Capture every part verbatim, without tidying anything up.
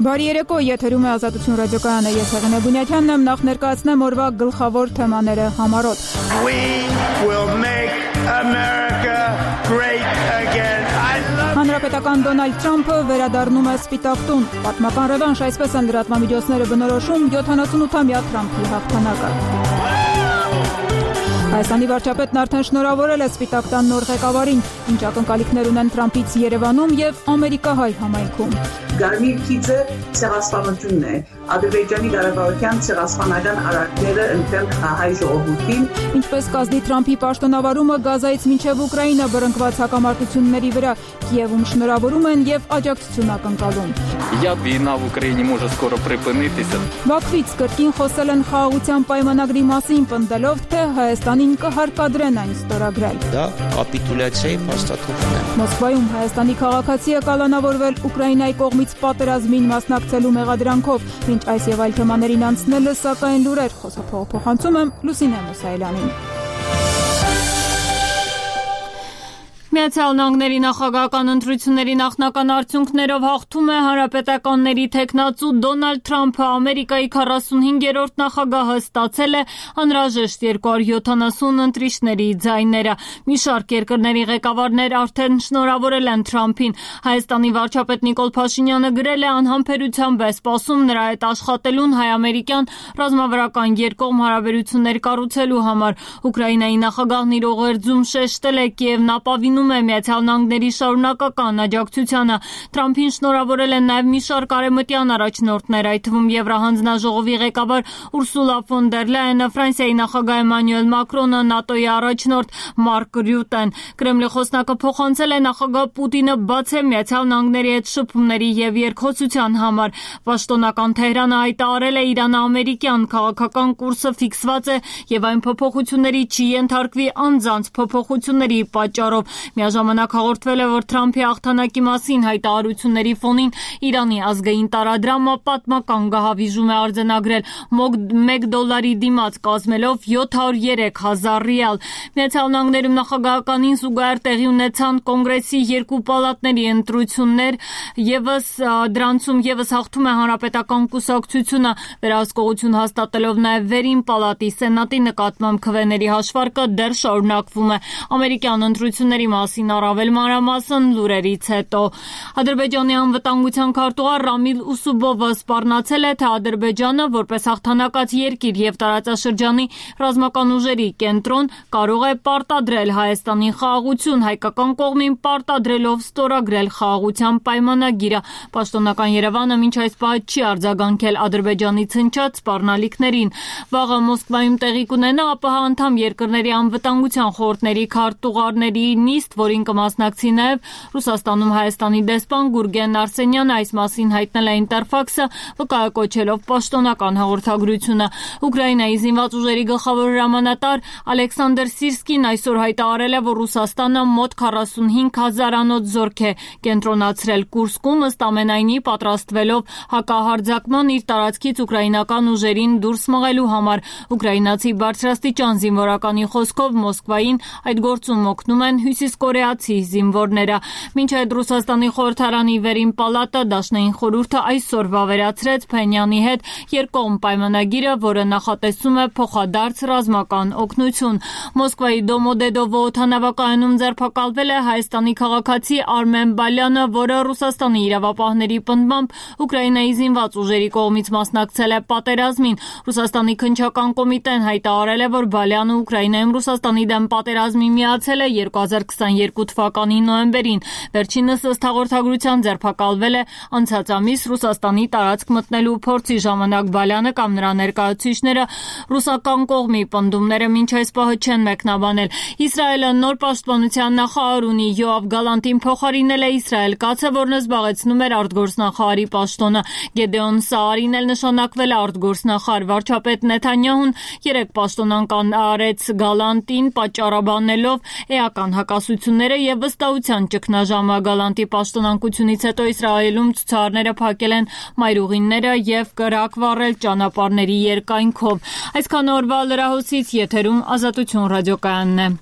Բարի երեկո, եթերում է Ազատություն ռադիոկայանը, ես Հեղինե Բունյաթյանն եմ, նախ ներկայացնեմ օրվա գլխավոր թեմաները համառոտ։ We will make America great again. I love Հանրապետական Դոնալդ Թրամփը վերադառնում է Սպիտակ տուն։ Պատմական ռևանշ, այսպես են լրատվամիջոցները բնորոշում յոթանասունութամյա Թրամփի հաղթանակը։ Հայաստանի վարչապետն արդեն շնորհավորել է Սպիտակ տան նոր ղեկավարին, ինչ ակնկալիքներ ունեն Թրամփից Երևանում եւ ամերիկահայ համայնքում։ Գարմիր քիծը ցեղասպանությունն է, Ադրբեջանի ղարաբաղյան ցեղասպանական արարքները ընդդեմ հայ ժողովրդին։ Ինչպես կազդի Թրամփի պաշտոնավարումը Գազայից մինչև Ուկրաինա բռնկված հակամարտությունների վրա, Կիևում շնորհավորում են եւ աջակցություն ակնկալում։ Я війна в Україні може скоро припинитися. Բաքվից կրկին խոսել են խաղաղության պայմանագրի մասին, պնդելով, թե Հայաստանին կհարկադրեն այն ստորագրել։ Դա կապիտուլյացիայի փաստաթուղթն է։ Մոսկվայում Հայաստանի քաղաքացի է կալանավորվել Ուկրաինայի կողմից պատերազմին մասնակցելու մեղադրանքով, մինչ այս եւ այլ թեմաներին անցնելը սակայն լուրեր, խոսափողափոխանցում եմ Լուսինե Մուսայելյանին։ Միացյալ Նահանգների նախագահական ընտրությունների նախնական արդյունքներով հաղթում է հանրապետականների թեկնածու Դոնալդ Թրամփը, Ամերիկայի քառասունհինգերորդ նախագահը ստացել է անհրաժեշտ երկու հարյուր յոթանասուն ընտրիչների ձայները։ Մի շարք երկրների ղեկավարներ արդեն շնորհավորել են Թրամփին։ Հայաստանի վարչապետ Նիկոլ Փաշինյանը գրել է անհամբերությամբ է սպասում նրա հետ աշխատելուն հայ-ամերիկյան ռազմավարական երկկողմ հարաբերություններ կառուցելու համար։ Ուկրաինայի նախագահն իր ուղերձում շեշտել է Կիևն ապավինում է Միացյալ Նահանգների շարունակական աջակցությանը։ Թրամփին շնորհավորել են նաև մի շարք արևմտյան առաջնորդներ, այդ թվում Եվրահանձնաժողովի ղեկավար Ուրսուլա ֆոն դեր Լայենը, Ֆրանսիայի նախագահ Էմանուել Մակրոնը, ՆԱՏՕ-ի առաջնորդ Մարկ Ռյուտեն։ Կրեմլի խոսնակը փոխանցել է նախագահ Պուտինը բաց է Միացյալ Նահանգների հետ շփումների եւ երկխոսության համար։ Պաշտոնական Թեհրանը հայտարարել է Իրան-ամերիկյան քաղաքական կուրսը ֆիքսված է եւ այն փոփոխությունների չի ենթարկվի անձանց փոփոխությունների պատճառով։ Միաժամանակ հաղորդվել է, որ Թրամփի հաղթանակի մասին հայտարարությունների ֆոնին Իրանի ազգային տարադրամը պատմական գահավիժում է արձանագրել մեկ դոլարի դիմաց կազմելով յոթ հարյուր երեք հազար ռիալ։ Միացյալ Նահանգներում նախագահականին զուգահեռ տեղի ունեցան կոնգրեսի երկու պալատների ընտրություններ, եւս դրանցում եւս հաղթում է հանրապետական կուսակցությունը, վերահսկողություն հաստատելով նաեւ վերին պալատի սենատի նկատմամբ քվեների հաշվարկը դեռ շարունակվում է։ Ամերիկյան ընտրությունների մասին առավել մանրամասն լուրերից հետո։ Ադրբեջանի անվտանգության քարտուղար Ռամիլ Ուսուբովը սպառնացել է, թե Ադրբեջանը որպես հաղթանակած երկիր եւ տարածաշրջանի ռազմական ուժերի կենտրոն կարող է պարտադրել Հայաստանին խաղաղություն, հայկական կողմին պարտադրելով ստորագրել խաղաղության պայմանագիրը։ Պաշտոնական Երևանը մինչ այս պահը չի արձագանքել Ադրբեջանից հնչած սպառնալիքներին։ Վաղը Մոսկվայում տեղի կունենա ԱՊՀ անդամ երկրների անվտանգության խորհուրդների քարտուղարների նիստ, որին կմասնակցի նաև Ռուսաստանում Հայաստանի դեսպան Գուրգեն Արսենյանը, այս մասին հայտնել է Ինտերֆաքսը, վկայակոչելով պաշտոնական հաղորդագրությունը։ Ուկրաինայի զինված ուժերի գլխավոր հրամանատար Ալեքսանդր Սիրսկին այսօր հայտարարել է, որ Ռուսաստանը մոտ քառասունհինգ հազարանոց զորք է կենտրոնացրել Կուրսկում, ըստ ամենայնի պատրաստվելով հակահարձակման իր տարածքից ուկրաինական ուժերին դուրս մղելու համար։ Ուկրաինացի բարձրաստիճան զինվորականի խոսքով Մոսկվային այդ գործում օգնում են հյուսիսկորեացի զինվորները։ Մինչ այդ Ռուսաստանի խորհրդարանի վերին պալատը դաշնային խորհուրդը այսօր վավերացրեց Փենյանի հետ երկկողմ պայմանագիրը, որը նախատեսում է փոխադարձ ռազմական օգնություն։ Մոսկվայի Դոմոդեդովո օդանավակայանում ձերբակալվել է Հայաստանի քաղաքացի Արմեն Բալյանը, որը Ռուսաստանի իրավապահների պնդմամբ Ուկրաինայի զինված ուժերի կողմից մասնակցել է պատերազմին։ Ռուսաստանի քննչական կոմիտեն հայտարարել է, որ Բալյանը Ուկրաինայում Ռուսաստանի դեմ պատերազմի միացել է երկու հազար քսաներկու թվականի նոյեմբերին։ Վերջինս ըստ հաղորդագրության ձերբակալվել է անցած ամիս Ռուսաստանի տարածք մտնելու փորձի ժամանակ։ Բալյանը կամ նրա ներկայացուցիչները ռուսական կողմի պնդումները մինչ այս պահը չեն մեկնաբանել։ Իսրայելը նոր պաշտպանության նախարար ունի։ Յոավ Գալանտին փոխարինել է Իսրայել կացը, որն զբաղեցնում էր արտգործնախարարի պաշտոնը։ Գեդեոն Սաարին էլ նշանակվել է արտգործնախարար։ Վարչապետ Նեթանյահուն երեք պաշտոնական արեց Գալանտին, պատճառաբանելով էական հակասությունները եւ վստահության ճգնաժամը։ Գալանտի պաշտոնանկությունից հետո Իսրայելում ցուցարները փակել են մայրուղիները եւ կրակ վառել ճանապարհների երկայնքով։ Այսքան օրվա լրահոսից եթերում Ազատություն ռադիոկայանն է։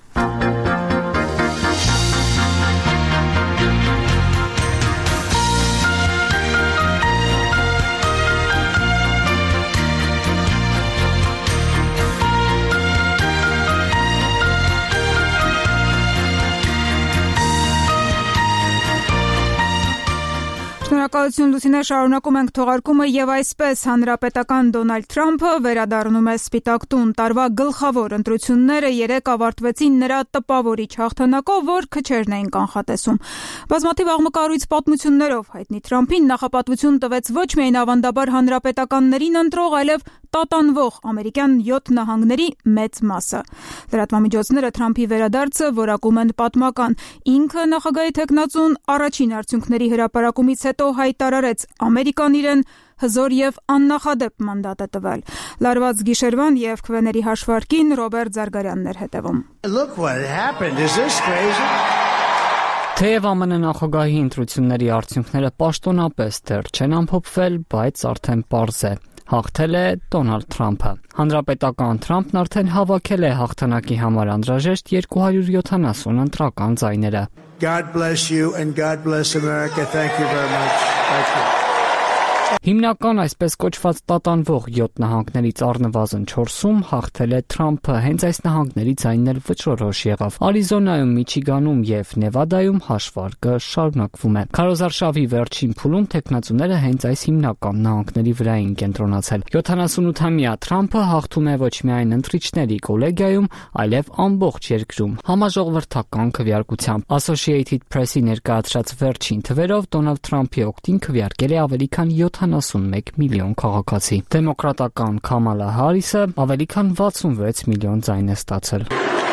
Շնորհակալություն Լուսինե, շարունակում ենք թողարկումը եւ այսպես հանրապետական Դոնալդ Թրամփը վերադառնում է Սպիտակ տուն։ Տարվա գլխավոր ընտրությունները երեկ ավարտվեցին նրա տպավորիչ հաղթանակով, որ քչերն էին կանխատեսում։ Բազմաթիվ աղմկահարույց պատմություններով հայտնի Թրամփին նախապատվություն տվեց ոչ միայն ավանդաբար հանրապետականներին ընտրող, այլև տատանվող ամերիկյան յոթ նահանգների մեծ մասը։ Լրատվամիջոցները Թրամփի վերադարձը որակում են պատմական։ Ինքը նախագահի թեկնածուն առաջին արդյունքների հրապարակումից հետո հայտարարեց Ամերիկան իրեն հզոր եւ աննախադեպ մանդատ է տվել։ Լարված գիշերվան եւ քվեների հաշվարկին Ռոբերտ Զարգարյանն էր հետևում։ Look what happened. Is this crazy? Թեև ԱՄՆ նախագահի ընտրությունների արդյունքները պաշտոնապես դեռ չեն ամփոփվել, բայց արդեն պարզ է. հաղթել է Դոնալդ Թրամփը։ Հանրապետական Թրամփն արդեն հավաքել է հաղթանակի համար անհրաժեշտ երկու հարյուր յոթանասուն ընտրական ձայները։ God bless you and God bless America. Thank you very much. Thank you. Հիմնական այսպես կոչված տատանվող յոթ նահանգներից առնվազն չորսում հաղթել է Թրամփը, հենց այս նահանգների ձայնն էլ վճռորոշ եղավ։ Արիզոնայում, Միչիգանում եւ Նևադայում հաշվարկը շարունակվում է։ Քարոզարշավի վերջին փուլում տեխնացուները հենց այս հիմնական նահանգների վրա են կենտրոնացել։ յոթանասունութամյա Թրամփը հաղթում է ոչ միայն ընտրիչների կոլեգիայում, այլև ամբողջ երկրում։ Համաժողովրդական քվեարկությամբ Associated Press-ի ներկայացրած վերջին թվերով Դոնալդ Թրամփի օգտին քվեարկել է ավելի քան յոթանասունմեկ միլիոն քաղաքացի։ Դեմոկրատական Քամալա Հարիսը ավելի քան վաթսունվեց միլիոն ձայն է ստացել։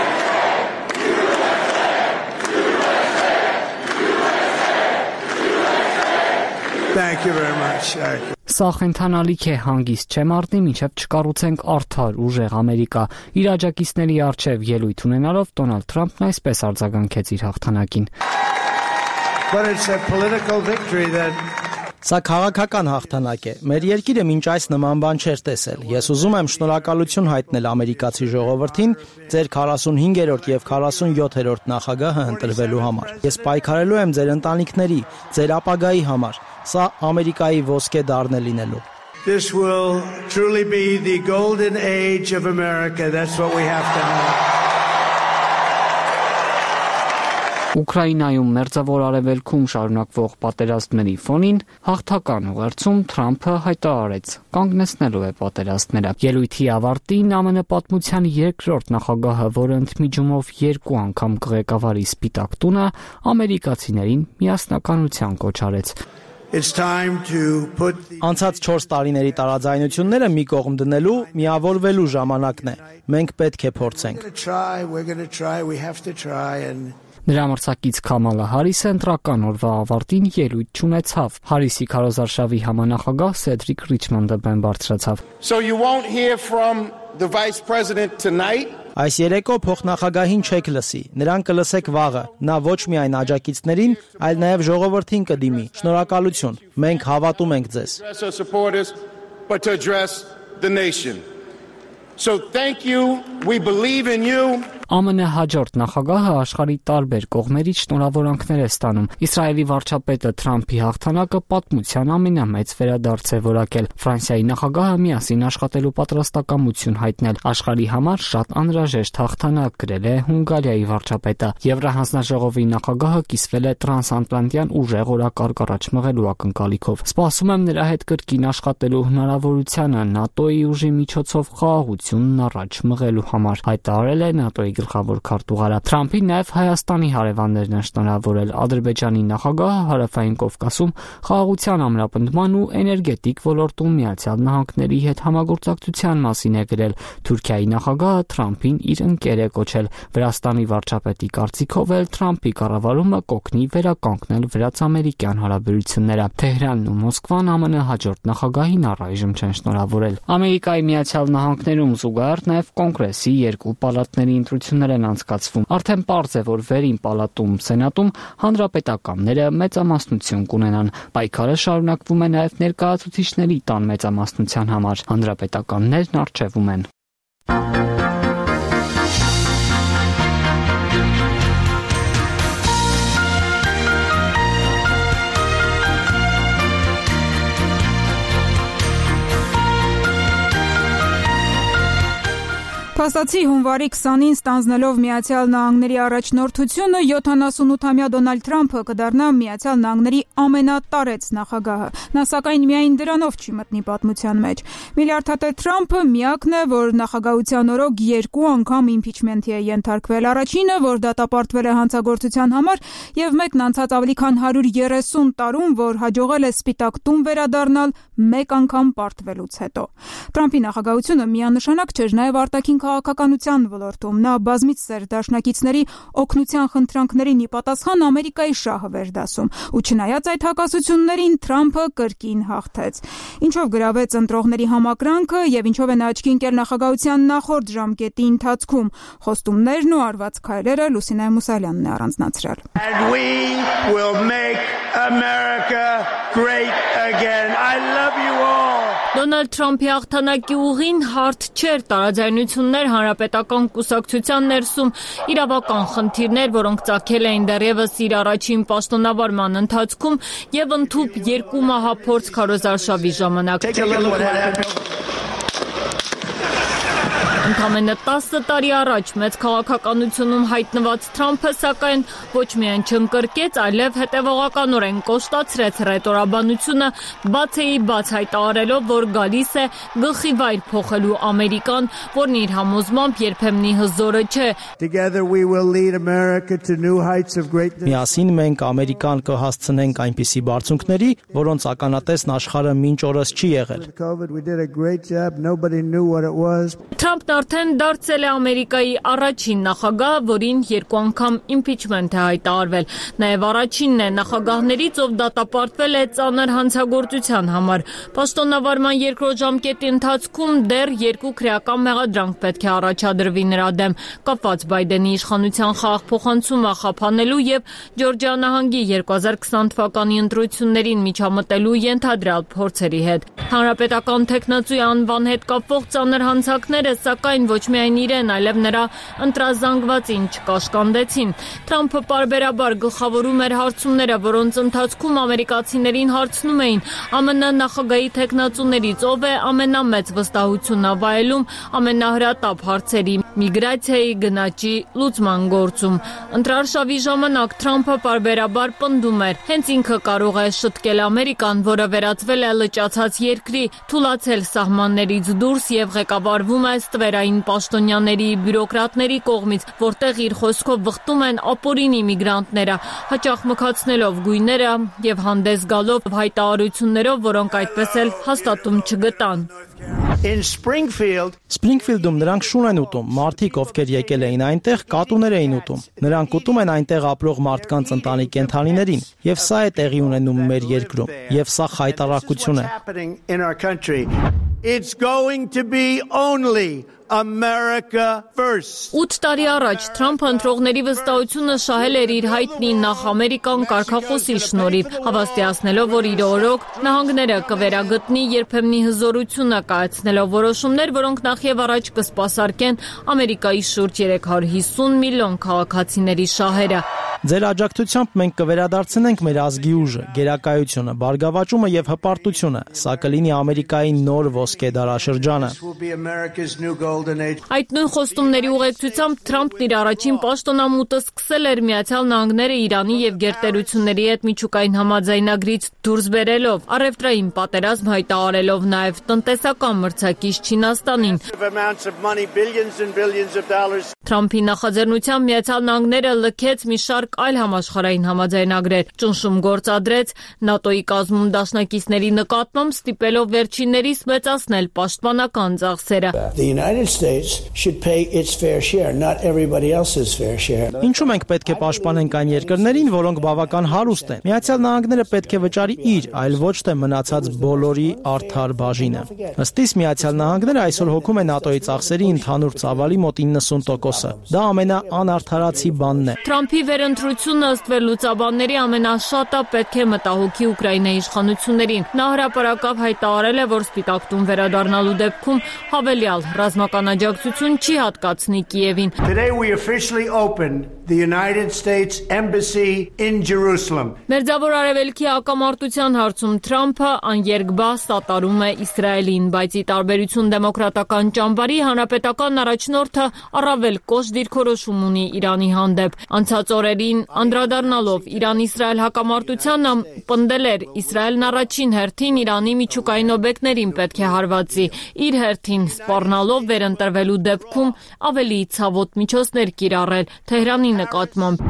Thank you very much. Սա խենթանալիք է, հանգիստ չեմ առնի, մինչև չկառուցենք արդար, ուժեղ Ամերիկա։ Իր աջակիցների առջև ելույթ ունենալով Դոնալդ Թրամփն այսպես արձագանքեց իր հաղթանակին։ But it's a political victory that Սա քաղաքական հաղթանակ է։ Մեր երկիրը մինչ այս նման բան չէր տեսել։ Ես ուզում եմ շնորհակալություն հայտնել ամերիկացի ժողովրդին ձեր քառասունհինգերորդ եւ քառասունյոթերորդ նախագահը ընտրվելու համար։ Ես պայքարելու եմ ձեր ընտանիքների, ձեր ապագայի համար։ Սա Ամերիկայի ոսկե դարն է լինելու։ This will truly be the golden age of America. That's what we have to have. Ուկրաինայում մերձավոր արևելքում շարունակվող պատերազմների ֆոնին հաղթական ուղերձում Թրամփը հայտարարեց կանգնեցնելու է պատերազմները։ Ելույթի ավարտին ԱՄՆ պատմության երկրորդ նախագահը, որը ընդմիջումով երկու անգամ կղեկավարի Սպիտակ տունը, ամերիկացիներին միասնականության կոչ արեց։ It's time to put Անցած չորս տարիների տարաձայնությունները մի կողմ դնելու, միավորվելու ժամանակն է։ Մենք պետք է փորձենք։ try, we're going to try, we have to try and Նրա մրցակից Քամալա Հարիսը ընտրական օրվա ավարտին ելույթ չունեցավ։ Հարիսի քարոզարշավի համանախագահ Սեդրիկ Ռիչմոնդը բեմ բարձրացավ։ So you won't hear from the vice president tonight. Այս երեկո փոխնախագահին չեք լսի, նրան կլսեք վաղը։ Նա ոչ միայն աջակիցներին, այլ նաև ժողովրդին կդիմի։ Շնորհակալություն։ Մենք հավատում ենք ձեզ։ Address our supporters, but to address the nation. So thank you. We believe in you. ԱՄՆ հաջորդ նախագահը աշխարհի տարբեր կողմերից շնորհավորանքներ է ստանում։ Իսրայելի վարչապետը Թրամփի հաղթանակը պատմության ամենամեծ վերադարձ է որակել։ Ֆրանսիայի նախագահը միասին աշխատելու պատրաստակամություն հայտնել։ Աշխարհի համար շատ անհրաժեշտ հաղթանակ գրել է Հունգարիայի վարչապետը։ Եվրահանձնաժողովի նախագահը կիսվել է տրանսատլանտյան ուժեղ օրակարգ առաջ մղելու ակնկալիքով։ Սպասում եմ նրա հետ կրկին աշխատելու հնարավորությանը ՆԱՏՕ-ի ուժի միջոցով խաղաղությունն առաջ մղելու համար, հայտարարել է ՆԱՏՕ-ի գլխավոր քարտուղարը։ Թրամփին նաև Հայաստանի հարևաններն են շնորհավորել։ Ադրբեջանի նախագահը Հարավային Կովկասում խաղաղության ամրապնդման ու էներգետիկ ոլորտում Միացյալ Նահանգների հետ համագործակցության մասին է գրել։ Թուրքիայի նախագահը Թրամփին իր ընկեր է կոչել։ Վրաստանի վարչապետի կարծիքով էլ Թրամփի կառավարումը կօգնի վերականգնել վրաց-ամերիկյան հարաբերությունները։ Թեհրանն ու Մոսկվան ԱՄՆ հաջորդ նախագահին առայժմ չեն շնորհավորել։ Ամերիկայի Միացյալ Նահանգներում զուգահեռ նաև կոնգրեսի երկու պալատների ընտրություններ են անցկացվում։ Արդեն պարզ է, որ վերին պալատում Սենատում հանրապետականները մեծամասնություն կունենան։ Պայքարը շարունակվում է նաև ներկայացուցիչների տան մեծամասնության համար։ Հանրապետականներն առջևում են։ Փաստացի հունվարի քսանին ստանձնելով Միացյալ Նահանգների առաջնորդությունը յոթանասունութամյա Դոնալդ Թրամփը կդառնա Միացյալ Նահանգների ամենատարեց նախագահը։ Նա սակայն միայն դրանով չի մտնի պատմության մեջ։ Միլիարդատեր Թրամփը միակն է, որ նախագահության օրոք երկու անգամ իմպիչմենթի է ենթարկվել։ Առաջինը, որ դատապարտվել է հանցագործության համար, եւ մեկն անցած ավելի քան հարյուր երեսուն տարում, որ հաջողել է Սպիտակ տուն վերադառնալ մեկ անգամ պարտվելուց հետո։ Թրամփի նախագահությունը միանշանակ չէր նաեւ արտաքին քաղաքականության ոլորտում։ Նա բազմից էր դաշնակիցների օգնության խնդրանքներին ի պատասխան Ամերիկայի շահը վերդասում։ Ու չնայած այդ հակասություններին Թրամփը կրկին հաղթեց։ Ինչով գրավեց ընտրողների համակրանքը եւ ինչով են աչքի ընկել նախագահության նախորդ ժամկետի ընթացքում։ Խոստումներն ու արված քայլերը Լուսինե Մուսալյանն է առանձնացրել։ And we will make America great again. I love you all. Դոնալդ Թրամփի հաղթանակի ուղին հարթ չէր, տարաձայնություններ հանրապետական կուսակցության ներսում, իրավական խնդիրներ, որոնք ծագել էին դեռևս իր առաջին պաշտոնավարման ընթացքում եւ ընդհուպ երկու մահափորձ քարոզարշավի ժամանակ։ Ընդամենը տասը տարի առաջ մեծ քաղաքականությունում հայտնված Թրամփը սակայն ոչ միայն չընկրկեց, այլև հետևողականորեն կոշտացրեց ռետորաբանությունը, բացեի բաց հայտարարելով, որ գալիս է գլխի վայր փոխելու Ամերիկան, որն իր համոզմամբ երբեմնի հզորը չէ։ Together we will lead America to new heights of greatness. Միասին մենք Ամերիկան կհասցնենք այնպիսի բարձունքների, որոնց ականատեսն աշխարհը մինչ օրս չի եղել։ We did a great job. Nobody knew what it was. Թրամփն արդեն դարձել է Ամերիկայի առաջին նախագահը, որին երկու անգամ իմպիչմենթ է հայտարարվել։ Նաև առաջինն է նախագահներից, ով դատապարտվել է ծանր հանցագործության համար։ Պաշտոնավարման երկրորդ ժամկետի ընթացքում դեռ երկու քրեական մեղադրանք պետք է առաջադրվի նրա դեմ, կապված Բայդենի իշխանության խաղաղ փոխանցումը խափանելու եւ Ջորջիա նահանգի երկու հազար քսան թվականի ընտրություններին միջամտելու ենթադրյալ փորձերի հետ։ Հանրապետական տեխնացուի անվան հետ կապվող ծանր հանցանքները սակայն ոչ միայն իրեն, այլև նրա ընտրազանգվածին չկաշկանդեցին։ Թրամփը պարբերաբար գլխավորում էր հարցումները, որոնց ընթացքում ամերիկացիներին հարցնում էին ԱՄՆ նախագահի տեխնացուներից ով է ամենամեծ վստահությունն ավայելում ամենահրատապ հարցերի միգրացիայի գնաճի լուծման գործում։ Ընտրարշավի ժամանակ Թրամփը պարբերաբար պնդում էր, հենց ինքը կարող է շտկել Ամերիկան, որը վերածվել է լճացած երկրի, թուլացել սահմաններից դուրս եւ ղեկավարվում է ստվերային պաշտոնյաների, բյուրոկրատների կողմից, որտեղ իր խոսքով վխտում են ապօրինի միգրանտները, հաճախ մքացնելով գույները եւ հանդես գալով հայտարարություններով, որոնք այդպես էլ հաստատում չգտան։ In Springfield, Springfield-ում նրանք շուն են ուտում, մարդիկ, ովքեր եկել էին այնտեղ, կատուներ էին ուտում։ Նրանք ուտում են այնտեղ ապրող մարդկանց ընտանի կենդանիներին, եւ սա է տեղի ունենում մեր երկրում, եւ սա խայտարակություն է։ It's going to be only America first. Ութ տարի առաջ Թրամփը ընտրողների վստահությունը շահել էր իր հայտնի նախ ամերիկան կարգախոսի շնորհիվ, հավաստիացնելով, որ իր օրոք նահանգները կվերագտնի երբեմնի հզորությունը, կայացնելով որոշումներ, որոնք նախ եւ առաջ կսպասարկեն Ամերիկայի շուրջ երեք հարյուր հիսուն միլիոն քաղաքացիների շահերը։ Ձեր աջակցությամբ մենք կվերադարձնենք մեր ազգի ուժը, գերակայությունը, բարգավաճումը եւ հպարտությունը։ Սա կլինի Ամերիկայի նոր ոսկե դարաշրջանը։ Այդ նույն խոստումների ուղեկցությամբ Թրամփն իր առաջին պաշտոնամուտը սկսել էր Միացյալ Նահանգները Իրանի եւ գերտերությունների հետ միջուկային համաձայնագրից դուրս բերելով, առևտրային պատերազմ հայտարարելով, նաեւ տնտեսական մրցակից Չինաստանին։ Թրամփի նախաձեռնությամբ Միացյալ Նահանգները լքեց մի շարք այլ համաշխարհային համաձայնագրեր, ճնշում գործադրեց ՆԱՏՕ-ի կազմում դաշնակիցների նկատմամբ, ստիպելով վերջիններիս մեծացնել պաշտպանական ծախսերը։ Ինչու մենք պետք է պաշտպանենք այն երկրներին, որոնք բավական հարուստ են։ Միացյալ Նահանգները պետք է վճարի իր, այլ ոչ թե մնացած բոլորի արդար բաժինը։ Ըստ իս Միացյալ Նահանգները այսօր հոգում է ՆԱՏՕ-ի ծախսերի ընդհանուր ծավալի մոտ իննսուն տոկոսը։ Դա ամենաանարդարացի բանն է։ Թրամփի վերընտրությունը ըստ վերլուծաբանների ամենաշատը պետք է մտահոգի Ուկրաինայի իշխանություններին։ Նա հրապարակավ հայտարարել է, որ Սպիտակ տուն վերադառնալու դեպքում հավելյալ ռազմական աջակցություն չի հատկացնի Կիևին։ Today we officially open the United States Embassy in Jerusalem. Մերձավոր Արևելքի ակամարտության հարցում Թրամփը աներկբա սատարում է Իսրայելին, բայց ի տարբերություն դեմոկրատական ճամբարի հանրապետական առաջնորդը առավել կոշտ դիրքորոշում ունի Իրանի հանդեպ։ Անցած օրերին անդրադառնալով Իրան-Իսրայել հակամարտությանը պնդել էր Իսրայելն առաջին հերթին Իրանի միջուկային օբյեկտներին պետք է հարվածի, իր հերթին սպառնալով վերընտրվելու դեպքում ավելի ցավոտ միջոցներ կիրառել Թեհրանի նկատմամբ։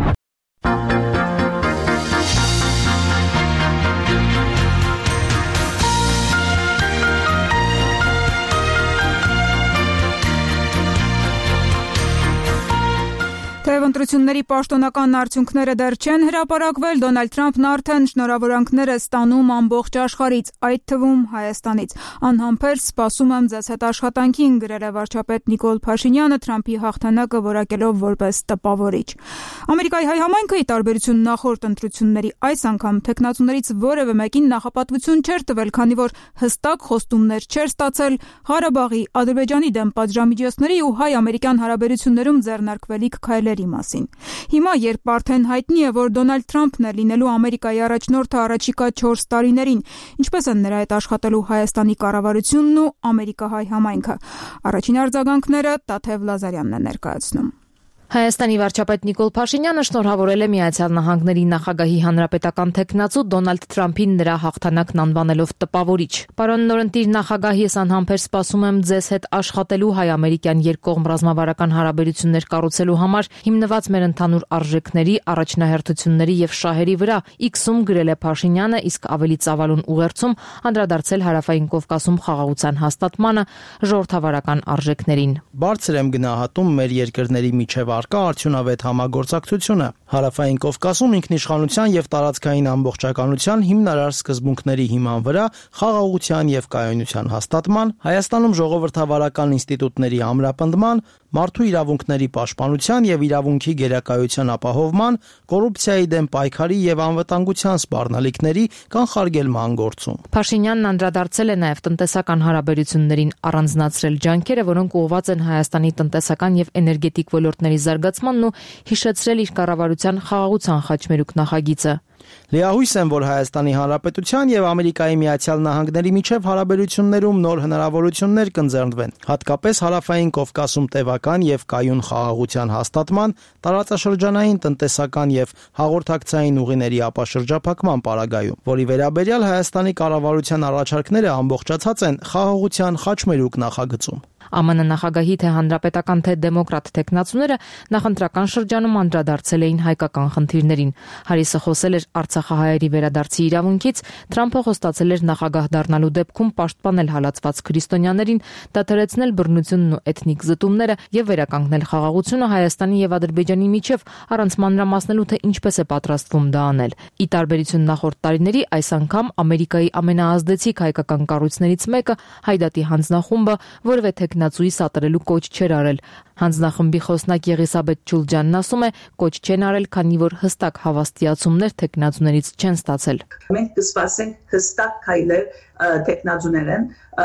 Թեև ընտրությունների պաշտոնական արդյունքները դեռ չեն հրապարակվել, Դոնալդ Թրամփն արդեն շնորհավորանքներ է ստանում ամբողջ աշխարհից, այդ թվում Հայաստանից։ Անհամբեր սպասում եմ ձեզ հետ աշխատանքին, գրել է վարչապետ Նիկոլ Փաշինյանը Թրամփի հաղթանակը որակելով որպես տպավորիչ։ Ամերիկայի հայ համայնքը ի տարբերություն նախորդ ընտրությունների այս անգամ թեկնածուներից որևէ մեկին նախապատվություն չէր տվել, քանի որ հստակ խոստումներ չէր ստացել Ղարաբաղի, Ադրբեջանի դեմ պատժամիջոցների ու հայ-ամերիկյան հարաբերություններում ձեռնարկվելիք քայլերի մասին։ Հիմա, երբ արդեն հայտնի է, որ Դոնալդ Թրամփն է լինելու Ամերիկայի առաջնորդը առաջիկա չորս տարիներին, ինչպես են նրա հետ աշխատելու Հայաստանի կառավարությունն ու Ամերիկա-հայ համայնքը։ Առաջին արձագանքները Տաթև Լազարյանն է ներկայացնում։ Հայաստանի վարչապետ Նիկոլ Փաշինյանը շնորհավորել է Միացյալ Նահանգների նախագահի հանրապետական թեկնածու Դոնալդ Թրամփին նրա հաղթանակն անվանելով տպավորիչ։ Պարոն նորընտիր նախագահ, ես անհամբեր սպասում եմ ձեզ հետ աշխատելու հայ-ամերիկյան երկկողմ ռազմավարական հարաբերություններ կառուցելու համար հիմնված մեր ընդհանուր արժեքների, առաջնահերթությունների եւ շահերի վրա, X-ում գրել է Փաշինյանը, իսկ ավելի ծավալուն ուղերձում անդրադարձել Հարավային Կովկասում խաղաղության հաստատմանը, ժողովրդավարական արժեքներին։ Բարձր եմ գնահատում մեր երկրների միջև կա արդյունավետ համագործակցությունը Հարավային Կովկասում ինքնիշխանության եւ տարածքային ամբողջականության հիմնարար սկզբունքների հիման վրա խաղաղության եւ կայունության հաստատման, Հայաստանում ժողովրդավարական ինստիտուտների ամրապնդման, մարդու իրավունքների պաշտպանության եւ իրավունքի գերակայության ապահովման, կոռուպցիայի դեմ պայքարի եւ անվտանգության սպառնալիքների կանխարգելման գործում։ Փաշինյանն անդրադարձել է նաեւ տնտեսական հարաբերություններին, առանձնացրել ջանքերը, որոնք ուղղված են Հայաստանի տնտեսական եւ էներգետիկ ոլորտների զարգացմանն ու հիշեցրել իր կառավարության խաղաղության խաչմերուկ նախագիծը։ Լիահույս եմ, որ Հայաստանի Հանրապետության եւ Ամերիկայի Միացյալ Նահանգների միջև հարաբերություններում նոր հնարավորություններ կընձեռնվեն, հատկապես Հարավային Կովկասում տևական եւ կայուն խաղաղության հաստատման, տարածաշրջանային տնտեսական եւ հաղորդակցային ուղիների ապաշրջափակման պարագայում, որի վերաբերյալ Հայաստանի կառավարության առաջարկները ամբողջացած են խաղաղության խաչմերուկ նախագծում։ ԱՄՆ նախագահի թե հանրապետական թե դեմոկրատ թեկնածուները նախընտրական շրջանում անդրադարձել էին հայկական խնդիրներին։ Հարիսը խոսել էր արցախահայերի վերադարձի իրավունքից, Թրամփը խոստացել էր նախագահ դառնալու դեպքում պաշտպանել հալածված քրիստոնյաներին, դադարեցնել բռնությունն ու էթնիկ զտումները եւ վերականգնել խաղաղությունը Հայաստանի եւ Ադրբեջանի միջև, առանց մանրամասնելու թե ինչպես է պատրաստվում դա անել։ Ի տարբերություն նախորդ տարիների, այս անգամ Ամերիկայի ամենաազդեցիկ հայկական կառույցներից մեկը Հայդատի հանձնախումբը որևէ թեկնածուի սատարելու կոչ չէր արել։ Հանձնախմբի խոսնակ Եղիսաբեթ Ջուլջյանն ասում է, կոչ չեն արել, քանի որ հստակ հավաստիացումներ թեկնածուներից չեն ստացել։ Մենք կսպասենք հստակ քայլեր թեկնածուներեն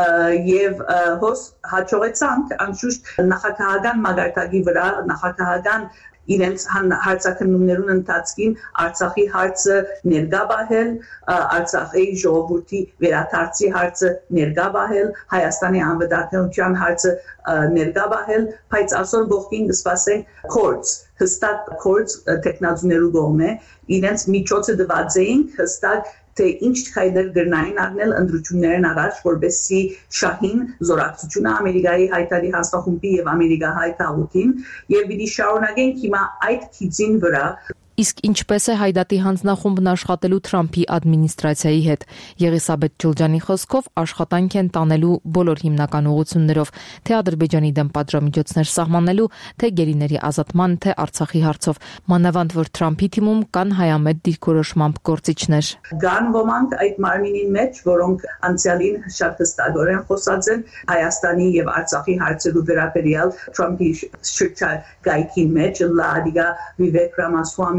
եւ հոս հաջողեցանք անշուշտ նախագահական մագարտակի վրա նախագահական իրենց հարցաքննումներուն ընթացքին Արցախի հարցը ներկա բահել, Արցախի ժողովրդի վերադարձի հարցը ներկա բահել, Հայաստանի անվտանգության հարցը ներկա բահել, բայց այսօր բողքին կսպասենք courts, հստակ courts տեխնազուներու կողմէ իրենց միջոցը դված էին հստակ թե ինչ քայլեր գրնային առնել ընդրություններն առաջ, որբեսի շահին զորակցությունը Ամերիկայի հայտարարի հաստախումբի եւ Ամերիկահայ քաղաքին եւ պիտի շարունակենք հիմա այդ քիծին վրա։ Իսկ ինչպես է Հայդատի հանձնախումբն աշխատելու Թրամփի ադմինիստրացիայի հետ։ Եղիսաբեթ Ջուլջյանի խոսքով աշխատանք են տանելու բոլոր հիմնական ուղղություններով, թե Ադրբեջանի դեմ պատժամիջոցներ սահմանելու, թե գերիների ազատման, թե Արցախի հարցով, մանավանդ որ Թրամփի թիմում կան հայամետ դիրքորոշմամբ գործիչներ։ Կան ոմանք այդ մարմինին մեջ, որոնք անցյալին շատ հստակորեն խոսած են Հայաստանի եւ Արցախի հարցերու վերաբերյալ Թրամփի շրջակայքի մեջ, Լադիգա Վիվեկ Ռամասվամի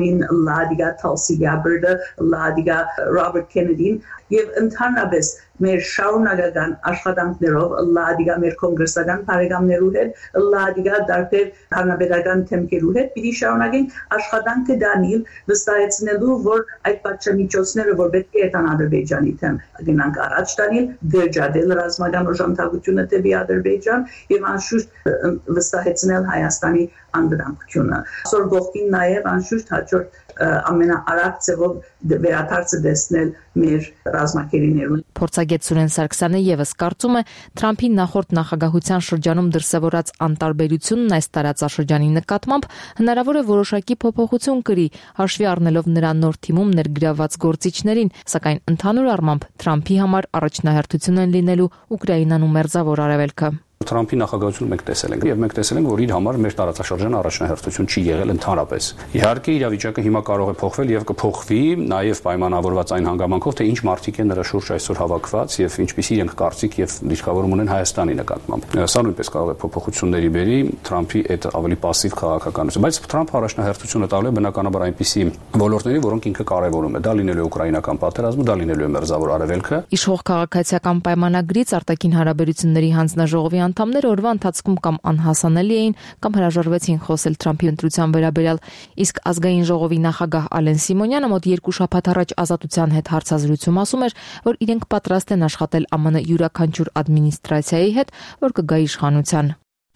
որին լադիգա Tulsi Gabbard-ը, լադիգա Robert Kennedy-ն եւ ընդհանրապես մեր շարունակական աշխատանքներով լադիգա մեր կոնգրեսական բարեկամներու հետ, լադիգա դարբեր հանրապետական թեմքերու հետ պիտի շարունակենք աշխատանքը դանիլ վստահեցնելու, որ այդ պատժամիջոցները, որ պետք է այդան Ադրբեջանի թեմ գնանք առաջ տանիլ, դրջադել ռազմական օժանդակությունը դեպի Ադրբեջան եւ անշուշտ վստահեցնել Հայաստանի անդրամքությունը։ Այսօր գողքին նաեւ անշուշտ հաջորդ ամենաարագ ձևով վերադարձը դեսնել մեր ռազմակերիներուն։ Փորձագետ Սուրեն Սարգսյանը եւս կարծում է Թրամփի նախորդ նախագահության շրջանում դրսևորած անտարբերությունն այս տարածաշրջանի նկատմամբ հնարավոր է որոշակի փոփոխություն կրի, հաշվի առնելով նրա նոր թիմում ներգրավված գործիչներին, սակայն ընդհանուր առմամբ Թրամփի համար առաջնահերթություն են լինելու Ուկրաինան ու Մերձավոր Արևելքը։ Թրամփի նախագահությունը մենք տեսել ենք եւ մենք տեսել ենք, որ իր համար մեր տարածաշրջանը առաջնահերթություն չի եղել ընդհանրապես։ Իհարկե իրավիճակը հիմա կարող է փոխվել եւ կփոխվի, նաեւ պայմանավորված այն հանգամանքով, թե ինչ մարդիկ են նրա շուրջ այսօր հավաքված եւ ինչպիսի իրենք կարծիք եւ դիրքավորում ունեն Հայաստանի նկատմամբ։ Սա նույնպես կարող է փոփոխությունների բերի Թրամփի այդ ավելի пассив քաղաքականություն, բայց Թրամփը առաջնահերթությունը տալու է բնականաբար այնպիսի ոլորտների, որոնք ինքը կարևորում է։ Դա լինելու է ուկրաինական պատերազմը, դա լինելու է Մերձավոր Արևելքը։ Իշխող քաղաքացիական պայմանագրից արտաքին հարաբերությունների հանձնաժողովի անդամները օրվա ընթացքում կամ անհասանելի էին կամ հրաժարվեցին խոսել Թրամփի ընտրության վերաբերյալ, իսկ ազգային ժողովի նախագահ Ալեն Սիմոնյանը մոտ երկու շաբաթ առաջ Ազատության հետ հարցազրույցում ասում էր, որ իրենք պատրաստ են աշխատել ԱՄՆ յուրաքանչյուր ադմինիստրացիայի հետ, որ կգա իշխանության։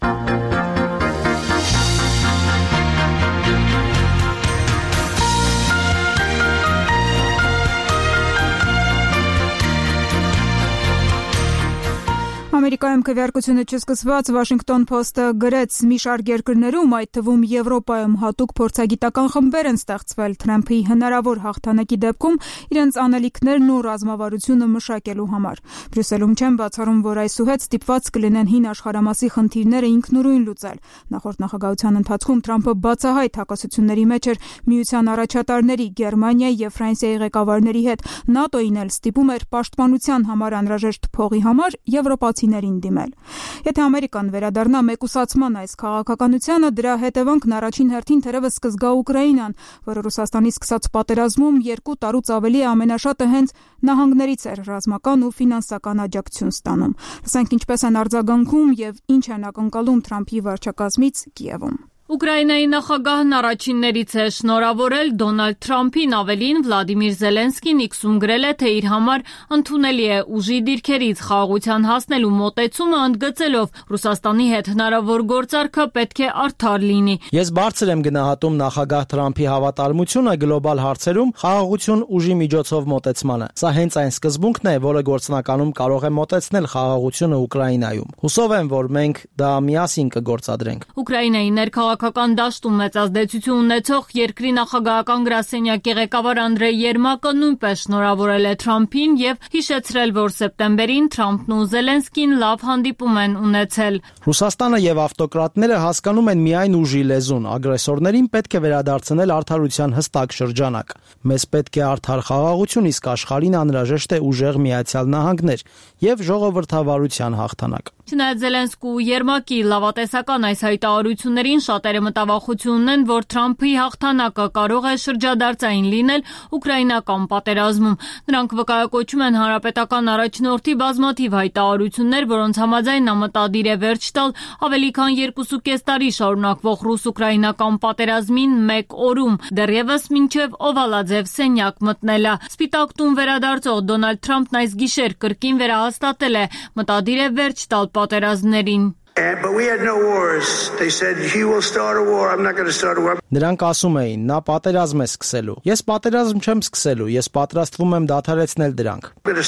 Ամերիկայում քվեարկությունը չսկսված Washington Post-ը գրեց՝ մի շարք երկրներում, այդ թվում Եվրոպայում հատուկ փորձագիտական խմբեր են ստեղծվել Թրամփի հնարավոր հաղթանակի դեպքում իրենց անելիքներն ու ռազմավարությունը մշակելու համար։ Բրյուսելում չեն բացառում, որ այսուհետ ստիպված կլինեն հին աշխարհամասի խնդիրները ինքնուրույն լուծել։ Նախորդ նախագահության ընթացքում Թրամփը բացահայտ հակասությունների մեջ էր միության առաջատարների Գերմանիայի եւ Ֆրանսիայի ղեկավարների հետ, ՆԱՏՕ-ին էլ ստիպում էր պաշտպանության համար անհրաժեշտ փողի համար եվրոպացիներին դիմել։ Եթե Ամերիկան վերադառնա մեկուսացման այս քաղաքականությանը, դրա հետևանքն առաջին հերթին թերևս կզգա Ուկրաինան, որը Ռուսաստանի սկսած պատերազմում երկու տարուց ավելի ամենաշատը հենց նահանգներից էր ռազմական ու ֆինանսական աջակցություն ստանում։ Լսենք ինչպես են արձագանքում եւ ինչ են ակնկալում Թրամփի վարչակազմից Կիևում։ Ուկրաինայի նախագահն առաջիններից է շնորհավորել Դոնալդ Թրամփին, ավելին Վլադիմիր Զելենսկին իքսում գրել է, թե իր համար ընդունելի է ուժի դիրքերից խաղաղության հասնելու մոտեցումը, ընդգծելով Ռուսաստանի հետ հնարավոր գործարքը պետք է արդար լինի։ Ես բարձր եմ գնահատում նախագահ Թրամփի հավատարմությունը գլոբալ հարցերում խաղաղություն ուժի միջոցով մոտեցմանը։ Սա հենց այն սկզբունքն է, որը գործնականում կարող է մոտեցնել խաղաղությունը Ուկրաինայում։ Հուսով եմ, որ մենք դա միասին կգործադրենք։ Ուկրաինայի ներքաղաքական դաշտում մեծ ազդեցություն ունեցող երկրի նախագահական գրասենյակի ղեկավար Անդրեյ Երմակը նույնպես շնորհավորել է Թրամփին եւ հիշեցրել, որ սեպտեմբերին Թրամփն ու Զելենսկին լավ հանդիպում են ունեցել։ Ռուսաստանը եւ ավտոկրատները հասկանում են միայն ուժի լեզուն, ագրեսորներին պետք է վերադարձնել արդարության հստակ շրջանակ։ Մեզ պետք է արդար խաղաղություն, իսկ աշխարհին անհրաժեշտ է ուժեղ Միացյալ Նահանգներ եւ ժողովրդավարության հաղթանակ։ Չնայած Զելենսկու ու Երմակի լավատեսական այս հայտարարություններին, շատերը մտավախություն ունեն, որ Թրամփի հաղթանակը կարող է շրջադարձային լինել ուկրաինական պատերազմում։ Նրանք վկայակոչում են հանրապետական առաջնորդի բազմաթիվ հայտարարություններ, որոնց համաձայն նա մտադիր է վերջ տալ ավելի քան երկուսուկես տարի շարունակվող ռուս-ուկրաինական պատերազմին մեկ օրում, դեռևս մինչև Օվալաձև սենյակ մտնելը։ Սպիտակ տուն վերադարձող Դոնալդ Թրամփն այս գիշեր կրկին վերահաստատել է, մտադիր է վերջ տալ պատերազմներին։ And, but we had no wars. They said, he will start a war. I'm not going to start a war. Նրանք ասում էին, նա պատերազմ է սկսելու։ Ես պատերազմ չեմ սկսելու, ես պատրաստվում եմ դադարեցնել դրանք։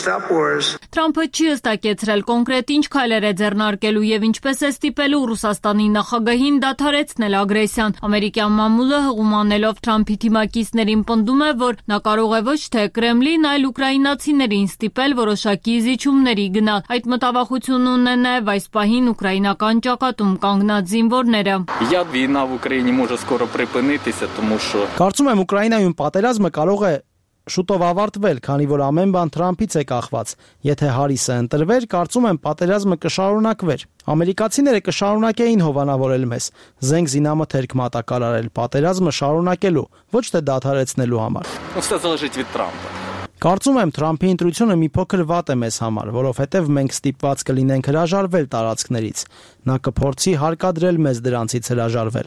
Թրամփը չի հստակեցրել կոնկրետ ինչ քայլեր է ձեռնարկելու եւ ինչպես է ստիպելու Ռուսաստանի նախագահին դադարեցնել ագրեսիան։ Ամերիկյան մամուլը հղումանելով Թրամփի թիմակիցներին պնդում է, որ նա կարող է ոչ թե Կրեմլին, այլ ուկրաինացիներին ստիպել որոշակի զիջումների գնալ։ Այդ մտավախությունն ունեն նաեւ այս պահին Ուկրաինա ճակատում կանգնած զինվորները։ Կարծում եմ Ուկրաինայում պատերազմը կարող է շուտով ավարտվել, քանի որ ամեն բան Թրամփից է կախված։ Եթե Հարիսը ընտրվեր, կարծում եմ պատերազմը կշարունակվեր։ Ամերիկացիները կշարունակեին հովանավորել մեզ, զենք զինամթերք մատակարարել, պատերազմը շարունակելու, ոչ թե դադարեցնելու համար։ Կարծում եմ Թրամփի ընտրությունը մի փոքր վատ է մեզ համար, որովհետև մենք ստիպված կլինենք հրաժարվել տարածքներից։ Նա կփորձի հարկադրել մեզ դրանցից հրաժարվել։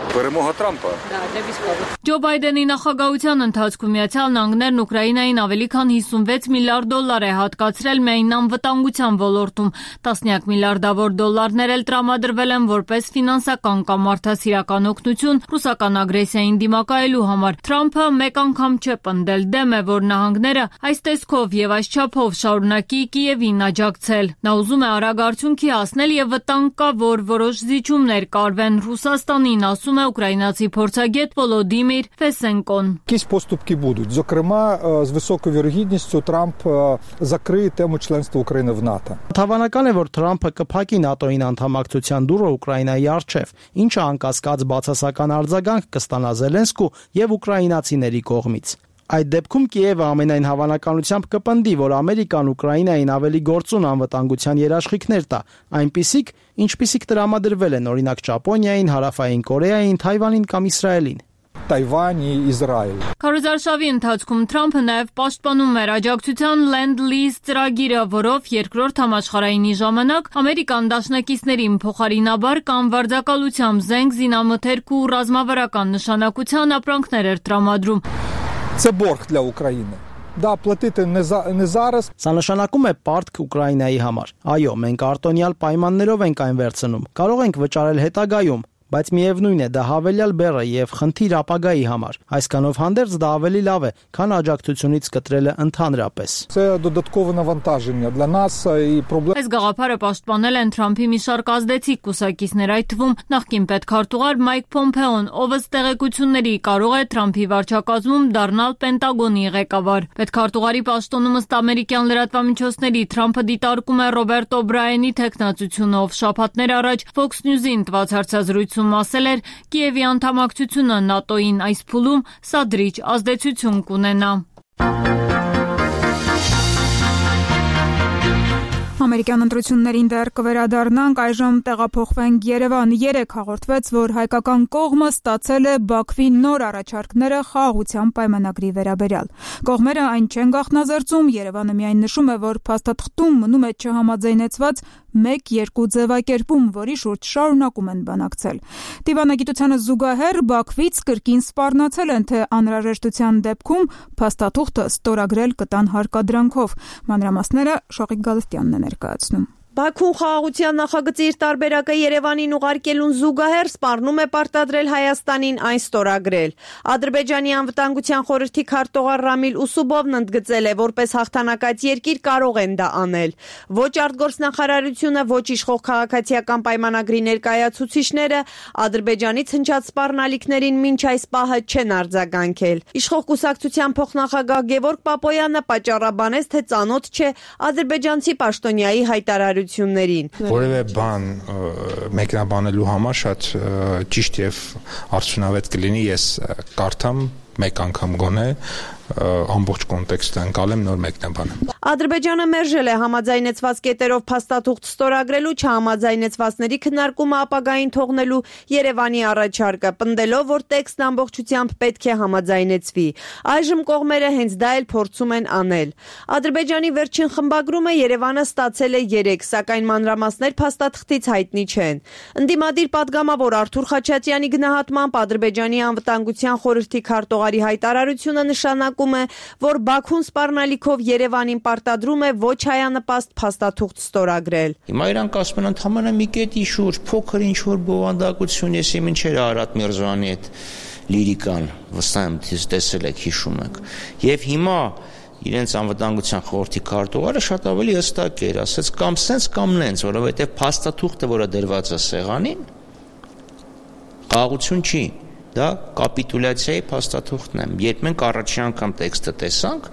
Ջո Բայդենի նախագահության ընթացքում Միացյալ Նահանգներն Ուկրաինային ավելի քան հիսունվեց միլիարդ դոլար է հատկացրել միայն անվտանգության ոլորտում։ Տասնյակ միլիարդավոր դոլարներ էլ տրամադրվել են որպես ֆինանսական կամ մարդասիրական օգնություն ռուսական ագրեսիային դիմակայելու համար։ Թրամփը մեկ անգամ չէ պնդել, դեմ է, որ նահանգները այս տեսքով եւ այս չափով շարունակի Կիևին աջակցել։ Նա ուզում է արագ արդյունքի հասնել եւ վտանգ կա, որ որոշ զիջումներ կարվեն Ռուսաստանին, ասում է ուկրաինացի փորձագետ Վոլոդիմիր Ֆեսենկոն։ Якісь поступки будуть. Зокрема, з високою вірогідністю Трамп закриє тему членства України в НАТО. Հավանական է, որ Թրամփը կփակի ՆԱՏՕ-ին անդամակցության դուռը Ուկրաինայի առջև, ինչը անկասկած բացասական արձագանք կստանա Զելենսկու եւ ուկրաինացիների կողմից։ Այդ դեպքում Կիևը ամենայն հավանականությամբ կպնդի, որ Ամերիկան Ուկրաինային ավելի գործուն անվտանգության երաշխիքներ տա, այնպիսիք, ինչպիսիք տրամադրվել են օրինակ Ճապոնիային, Հարավային Կորեային, Թայվանին կամ Իսրայելին։ Թայվանի, Իսրայել։ Քարոզարշավի ընթացքում Թրամփը նաև պաշտպանում էր աջակցության Land-Lease ծրագիրը, որով երկրորդ համաշխարհայինի ժամանակ Ամերիկան դաշնակիցներին փոխարինաբար կամ վարձակալությամբ զենք, զինամթերք ու ռազմավարական նշանակության ապրանքներ էր տրամադրում։ Це борг для України. Да, платити не за не зараз. Սա նշանակում է պարտք Ուկրաինայի համար։ Այո, մենք արտոնյալ պայմաններով ենք այն վերցնում։ Կարող ենք վճարել հետագայում, բայց միևնույն է, դա հավելյալ բեռ է եւ խնդիր ապագայի համար։ Այսքանով հանդերձ դա ավելի լավ է, քան աջակցությունից կտրելը ընդհանրապես։ Це додаткове навантаження для нас і проблема. Այս գաղափարը պաշտպանել են Թրամփի մի շարք ազդեցիկ կուսակիցներ, այդ թվում նախկին պետքարտուղար Մայք Պոմպեոն, ով ըստ տեղեկությունների կարող է Թրամփի վարչակազմում դառնալ Պենտագոնի ղեկավար։ Պետքարտուղարի պաշտոնում ըստ ամերիկյան լրատվամիջոցների Թրամփը դիտարկում է Ռոբերտ Օբրայենի թեկնածությունը, ով շաբաթներ առաջ Fox News-ին տված հարցազրույցում ասել էր Կիևի անդամակցությունը ՆԱՏՕ-ին այս փուլում սադրիչ ազդեցություն կունենա։ Ամերիկյան ընտրություններին դեռ կվերադառնանք, այժմ տեղափոխվենք Երևան։ Երեկ հաղորդվեց, որ հայկական կողմը ստացել է Բաքվի նոր առաջարկները խաղաղության պայմանագրի վերաբերյալ։ Կողմերը այն չեն գաղտնազերծում, Երևանը միայն նշում է, որ փաստաթղթում մնում է չհամաձայնեցված մեկ երկու ձևակերպում, որի շուրջ շարունակում են բանակցել։ Դիվանագիտությանը զուգահեռ Բաքվից կրկին սպառնացել են, թե անհրաժեշտության դեպքում փաստաթուղթը ստորագրել կտան հարկադրանքով։ Մանրամասները Շողիկ Գալստյանն է ներկայացնում։ Բաքուն խաղաղության նախագծի իր տարբերակը Երևանին ուղարկելուն զուգահեռ սպառնում է պարտադրել Հայաստանին այն ստորագրել։ Ադրբեջանի անվտանգության խորհրդի քարտուղար Ռամիլ Ուսուբովն ընդգծել է, որպես հաղթանակած երկիր կարող են դա անել։ Ոչ արտգործնախարարությունը, ոչ իշխող քաղաքացիական պայմանագրի ներկայացուցիչները Ադրբեջանից հնչած սպառնալիքներին մինչ այս պահը չեն արձագանքել։ Իշխող կուսակցության փոխնախագահ Գևորգ Պապոյանը պատճառաբանեց, թե ծանոթ չէ ադրբեջանցի պաշտոնյայի հայտարարություններին։ Որևէ բան մեկնաբանելու համար շատ ճիշտ եւ արդյունավետ կլինի ես կարդամ մեկ անգամ գոնե ամբողջ կոնտեքստը ընկալեմ նոր մեկնաբանը։ Ադրբեջանը մերժել է համաձայնեցված կետերով փաստաթուղթ ստորագրելու, չհամաձայնեցվածների քննարկումը ապագային թողնելու Երևանի առաջարկը, պնդելով, որ տեքստն ամբողջությամբ պետք է համաձայնեցվի։ Այժմ կողմերը հենց դա էլ փորձում են անել։ Ադրբեջանի վերջին խմբագրումը Երևանը ստացել է երեք, սակայն մանրամասներ փաստաթղթից հայտնի չեն։ Ընդդիմադիր падգամավոր Արթուր Խաչատյանի գնահատմամբ Ադրբեջանի անվտանգության խորհրդի քարտուղարի հայտարարությունը նշանակում է, որ Բաքուն սպառնալիքով Երևանին պարտադրում է ոչ հայանպաստ փաստաթուղթ ստորագրել։ Հիմա իրանք ասում են ընդհանրապես մի կետի շուրջ փոքր ինչ-որ բովանդակություն, ես իմ ինչեր Արադ Միրզոյանի այդ լիրիկան, վստահ եմ տեսել եք, հիշում եք։ Եվ հիմա իրենց անվտանգության խորհրդի քարտուղարը շատ ավելի հստակ էր, ասեց կամ սենց կամ նենց, որովհետև փաստաթուղթը, որը դրված է սեղանին, խաղաղություն չի։ Դա կապիտուլյացիայի փաստաթուղթն է։ Երբ մենք առաջին անգամ տեքստը տեսանք,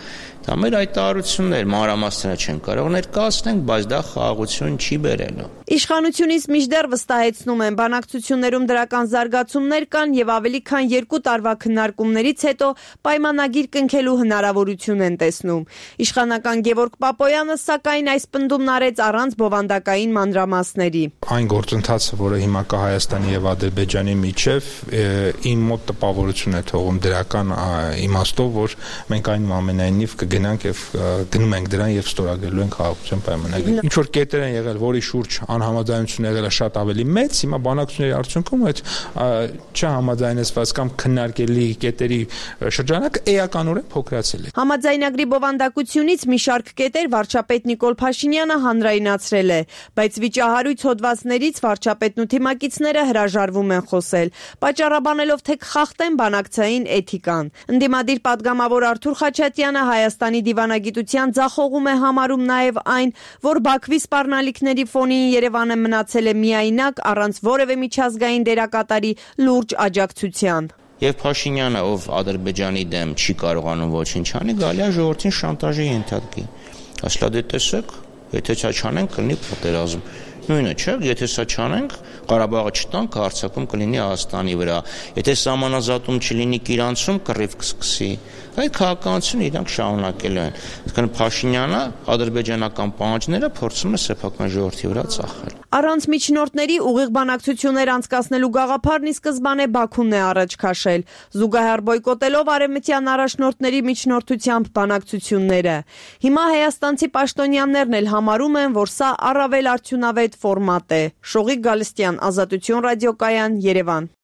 Դա մեր հայտարարություններ, մանրամասները չեն կարող ներկայացնենք, բայց դա խաղաղություն չի բերելու։ Իշխանությունից մինչդեռ վստահեցնում են, բանակցություններում դրական զարգացումներ կան եւ ավելի քան երկու տարվա քննարկումներից հետո պայմանագիր կնքելու հնարավորություն են տեսնում։ Իշխանական Գևորգ Պապոյանը սակայն այս պնդումն արեց առանց բովանդակային մանրամասների։ Այն գործընթացը, որը հիմա կա Հայաստանի եւ Ադրբեջանի միջեւ, իմ մոտ տպավորություն է թողում դրական իմաստով, որ մենք այն ամենայնիվ կգնանք եւ գնում ենք դրան եւ ստորագրելու ենք խաղաղության պայմանագիր։ Ինչ որ կետեր են եղել, որի շուրջ անհամաձայնություն եղել է շատ ավելի մեծ, հիմա բանակցությունների արդյունքում այդ չհամաձայնեցված կամ քննարկելի կետերի շրջանակը էականորեն փոքրացել է։ Համաձայնագրի բովանդակությունից մի շարք կետեր վարչապետ Նիկոլ Փաշինյանը հանրայնացրել է, բայց վիճահարույց հոդվածներից վարչապետն ու թիմակիցները հրաժարվում են խոսել, պատճառաբանելով թե կխախտեն բանակցային էթիկան։ Ընդդիմադիր պատգամավոր Արթուր Խաչատյանը Հայաստանի դիվանագիտության ձախողում է համարում նաև այն, որ Բաքվի սպառնալիքների ֆոնին Երևանը մնացել է միայնակ առանց որևէ միջազգային դերակատարի լուրջ աջակցության։ Եվ Փաշինյանը, ով Ադրբեջանի դեմ չի կարողանում ոչինչ անի, գալի է ժողովրդին շանտաժի ենթարկի։ Ասլա դե տեսեք, եթե չա չանենք կլինի պատերազմ։ Նույնը չէ, եթե սա չանենք, Ղարաբաղը չտանք, հարձակում կլինի Հայաստանի վրա։ Եթե սահմանազատում չլինի Իրանցում, կռիվ կսկսի։ Այդ քաղաքականությունը իրանք շարունակելու են։ Այսինքն Փաշինյանը ադրբեջանական պահանջները փորձում է սեփական ժողովրդի վրա ծախել։ Առանց միջնորդների ուղիղ բանակցություններ անցկացնելու գաղափարն ի սկզբանե Բաքուն է առաջ քաշել, զուգահեռ բոյկոտելով արևմտյան առաջնորդների միջնորդությամբ բանակցությունները։ Հիմա հայաստանցի պաշտոնյաներն էլ համարում են, որ սա առավել արդյունավետ ֆորմատ է։ Շողիկ Գալստյան, Ազատություն ռադիոկայան, Երևան։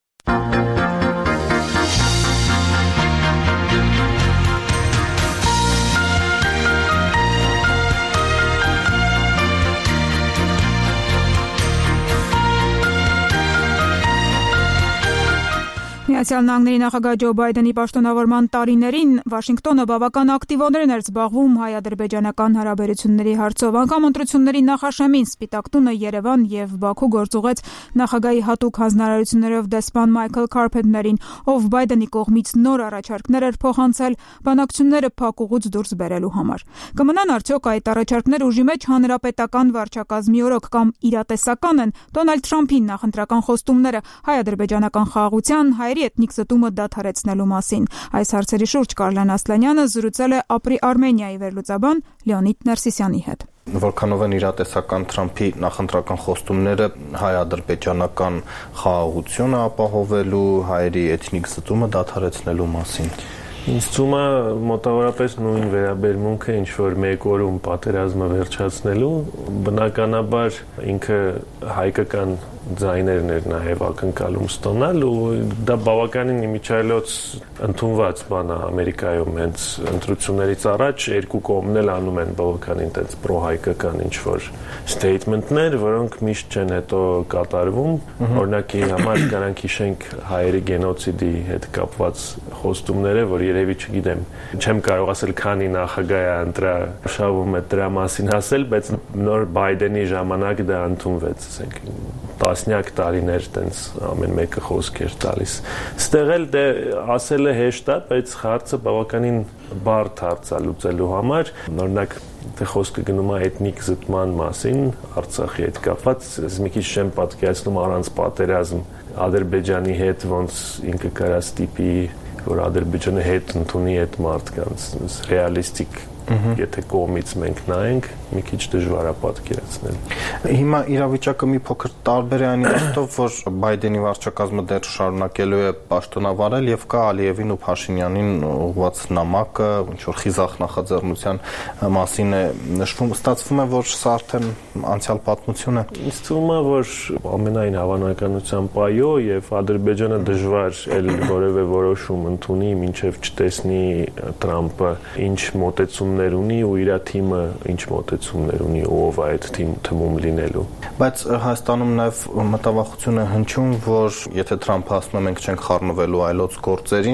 Միացյալ Նահանգների նախագահ Ջո Բայդենի պաշտոնավորման տարիներին Վաշինգտոնը բավական ակտիվորեն էր զբաղվում հայ-ադրբեջանական հարաբերությունների հարցով։ Անգամ ընտրությունների նախաշեմին Սպիտակ տունը Երևան եւ Բաքու գործուղեց նախագահի հատուկ հանձնարարություններով դեսպան Մայքլ Քարփեթերին, ով Բայդենի կողմից նոր առաջարկներ էր փոխանցել բանակցությունները փակուղուց դուրս բերելու համար։ Կմնան արդյոք այդ առաջարկները ուժի մեջ հանրապետական վարչակազմի օրոք կամ իրատեսական են Դոնալդ Թրամփի նախընտրական խոստումները հայ-ադրբեջանական խաղաղության, հայերի էթնիկ զտումը դադարեցնելու մասին։ Այս հարցերի շուրջ Կարլան Ասլանյանը զրուցել է Ապրի Արմենիայի վերլուծաբան Լեոնիդ Ներսիսյանի հետ։ Որքանով են իրատեսական Թրամփի նախընտրական խոստումները հայ-ադրբեջանական խաղաղությունը ապահովելու, հայերի էթնիկ զտումը դադարեցնելու մասին։ Ինձ թվում է մոտավորապես նույն վերաբերմունքը, ինչ որ մեկ օրում պատերազմը վերջացնելու, բնականաբար ինքը հայկական ձայներն էր նաև ակնկալում ստանալ ու դա բավականին իմիջիայլոց ընդունված բան է Ամերիկայում, հենց ընտրություններից առաջ երկու կողմն էլ անում են բավականին տենց պրոհայկական ինչ որ statement-ներ, որոնք միշտ չեն հետո կատարվում։ Օրինակի համար կարանք հիշենք հայերի գենոցիդի հետ կապված խոստումները, որ երևի չգիտեմ, չեմ կարող ասել քանի նախագահ է ընտրա շահում է դրա մասին ասել, բայց նոր Բայդենի ժամանակ դա ընդունվեց, ասենք տասնյակ տարիներ տենց ամեն մեկը խոսք էր տալիս։ Ստեղ էլ դե ասելը հեշտ է, բայց հարցը բավականին բարդ հարց է լուծելու համար։ Օրինակ դե խոսքը գնում է էթնիկ զտման մասին, Արցախի հետ կապված, ես մի քիչ չեմ պատկերացնում առանց պատերազմ Ադրբեջանի հետ ոնց ինքը կարա ստիպի, որ Ադրբեջանը հետ ընդունի այդ մարդկանց, ռեալիստիկ եթե կողմից մենք նայենք, մի քիչ դժվար է պատկերացնել։ Հիմա իրավիճակը մի փոքր տարբեր է այն իմաստով, որ Բայդենի վարչակազմը դեռ շարունակելու է պաշտոնավարել եւ կա Ալիևին ու Փաշինյանին ուղղված նամակը, ինչ որ խիզախ նախաձեռնության մասին է նշվում, ստացվում է, որ սա արդեն անցյալ պատմություն է։ Ինձ թվում է, որ ամենայն հավանականությամբ այո, եւ Ադրբեջանը դժվար էլ որևէ որոշում ընդունի, մինչեւ չտեսնի Թրամփը ինչ մոտեցումներ ունի ու իր թիմը ինչ մոտեցումներ ունի, ով այդ թիմ թմում լինելու։ Բայց Հայաստանում նաև մտավախություն է հնչում, որ եթե Թրամփը ասում է մենք չենք խառնվելու այլոց գործերին,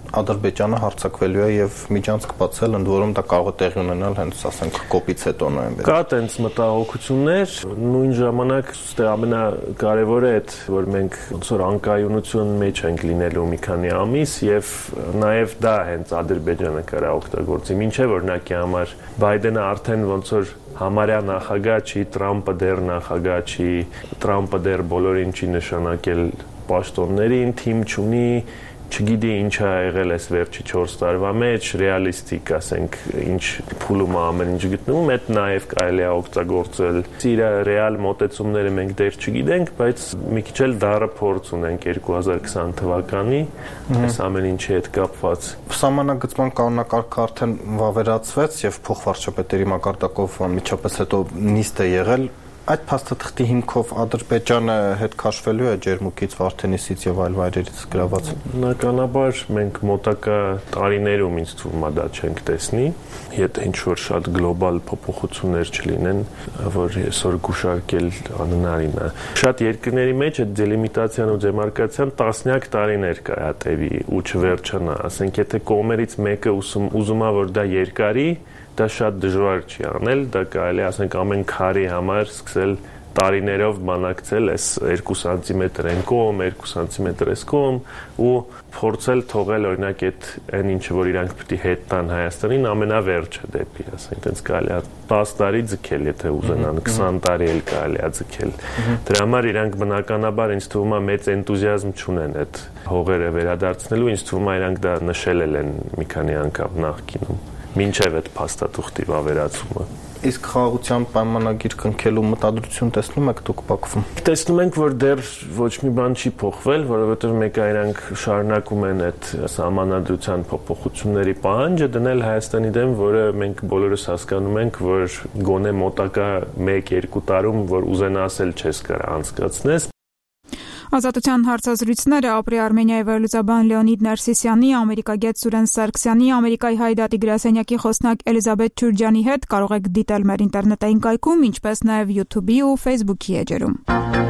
Ադրբեջանը հարձակվելու է եւ միջանցք բացել, ընդ որում դա կարող է տեղի ունենալ հենց, ասենք, կոպից հետո նոյեմբեր։ Կա տենց մտահոգություններ, նույն ժամանակ ստե ամենակարևորը է, որ մենք ոնց որ անկայունություն մեջ ենք լինելու մի քանի ամիս եւ նաեւ դա հենց Ադրբեջանը կարա օգտագործի։ Մինչեւ օրինակի համար Բայդենը արդեն ոնց որ համարյա նախագահ չի, Տրամպը դեռ նախագահ չի, Տրամպը դեռ բոլորին չի նշանակել պաշտոններին, թիմ չունի, չգիտի ինչ է եղել այս վերջի չորս տարվա մեջ, ռեալիստիկ, ասենք, ինչ փուլում է ամեն ինչ գտնվում, այդ նաև կարելի է օգտագործել։ Իր ռեալ մոտեցումները մենք դեռ չգիտենք, բայց մի քիչ էլ դառը փորձ ունենք երկու հազար քսան թվականի այս ամեն ինչի հետ կապված։ Սահմանագծման կանոնակարգը արդեն վավերացվեց եւ փոխվարչապետերի մակարդակով անմիջապես հետո նիստ է եղել։ Այդ փաստաթղթի հիմքով Ադրբեջանը հետ քաշվելու է Ջերմուկից, Վարդենիսից եւ այլ վայրերից գրաված։ Բնականաբար մենք մոտակա տարիներում ինձ թվում է դա չենք տեսնի, եթե ինչ-որ շատ գլոբալ փոփոխություններ չլինեն, որ այսօր գուշակել անհնարին է։ Շատ երկրների մեջ այդ դելիմիտացիան ու դեմարկացիան տասնյակ տարիներ կա հետևի ու չվերջանա։ Ասենք եթե կողմերից մեկը ուզում ուզում է որ դա երկարի, դա շատ դժվար չի անել, դա կարելի է ասենք ամեն քարի համար սկսել տարիներով բանակցել այս երկու սանտիմետր այն կողմ, երկու սանտիմետր այս կողմ ու փորձել թողել օրինակ այդ այն ինչը որ իրանք պետք է հետ տան Հայաստանին ամենավերջը դեպի, ասենք այդպես կարելի է տասը տարի ձգել, եթե ուզենան, քսան տարի էլ կարելի է ձգել։ Դրա համար իրանք բնականաբար ինձ թվում է մեծ էնտուզիազմ չունեն այդ հողերը վերադարձնելու, ինձ թվում է իրանք դա նշել են մի քանի անգամ նախկինում։ Մինչև այդ փաստաթուղթի վավերացումը։ Իսկ խաղաղության պայմանագիր կնքելու մտադրություն տեսնում եք դուք Բաքվում։ Տեսնում ենք, որ դեռ ոչ մի բան չի փոխվել, որովհետև մեկ այրանք շարունակում են այդ սահմանադրության փոփոխությունների պահանջը դնել Հայաստանի դեմ, որը մենք բոլորս հասկանում ենք, որ գոնե մոտակա մեկ-երկու տարում, որ ուզենասել չես կարա անցկացնես։ Ազատության հարցազրույցները ապրի Արմենիայի վերլուծաբան Լեոնիդ Ներսիսյանի, ամերիկագետ Սուրեն Սարգսյանի, Ամերիկայի Հայդատի գրասենյակի խոսնակ Էլիզաբեթ Չուրջյանի հետ կարող եք դիտել մեր ինտերնետային կայքում, ինչպես նաև YouTube-ի ու Facebook-ի էջերում։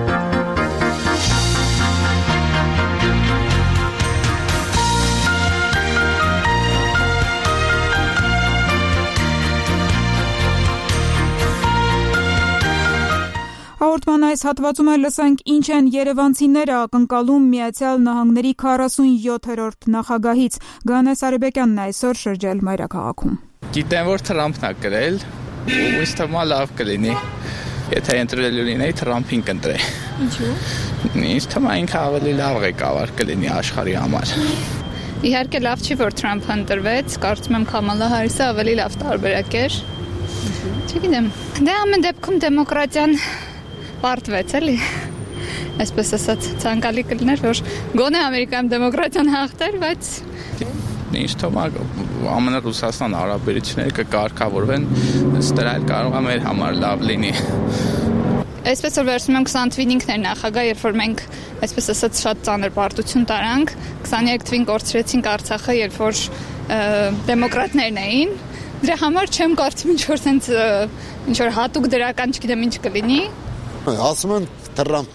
Հաղորդման այս հատվածում էլ լսենք ինչ են երևանցիները ակնկալում Միացյալ Նահանգների քառասունյոթերորդ նախագահից։ Գանես Արեբեկյանն այսօր շրջել մայրաքաղաքում։ Գիտեմ, որ Թրամփն է գրել, ու ինձ թվում է լավ կլինի։ Եթե ընտրելու լինեի, Թրամփին կընտրեի։ Ինչու՞։ Ինձ թվում է ինքը ավելի լավ ղեկավար կլինի աշխարհի համար։ Իհարկե լավ չի, որ Թրամփը ընտրվեց, կարծում եմ Կամալա Հարիսը ավելի լավ տարբերակ էր։ Չգիտեմ։ Դե ամեն դեպքում դեմոկրատիան պարտվեց, էլի, այսպես ասած, ցանկալի կլիներ, որ գոնե Ամերիկայում դեմոկրատիան հաղթեր, բայց ինձ թվում է ԱՄՆ Ռուսաստան հարաբերությունները կկարգավորվեն, ըստ դրա էլ կարող է մեր համար լավ լինի։ Այսպես որ վերցնում եմ քսան թվին էր նախագահ, երբ որ մենք, այսպես ասած, շատ ծանր պարտություն տարանք, քսաներեք թվին կորցրեցինք Արցախը, երբ որ դեմոկրատներն էին, դրա համար չեմ կարծում ինչ-որ սենց ինչ-որ հատուկ դրական չգիտեմ ինչ կլինի։ Ասում են Թրամփ։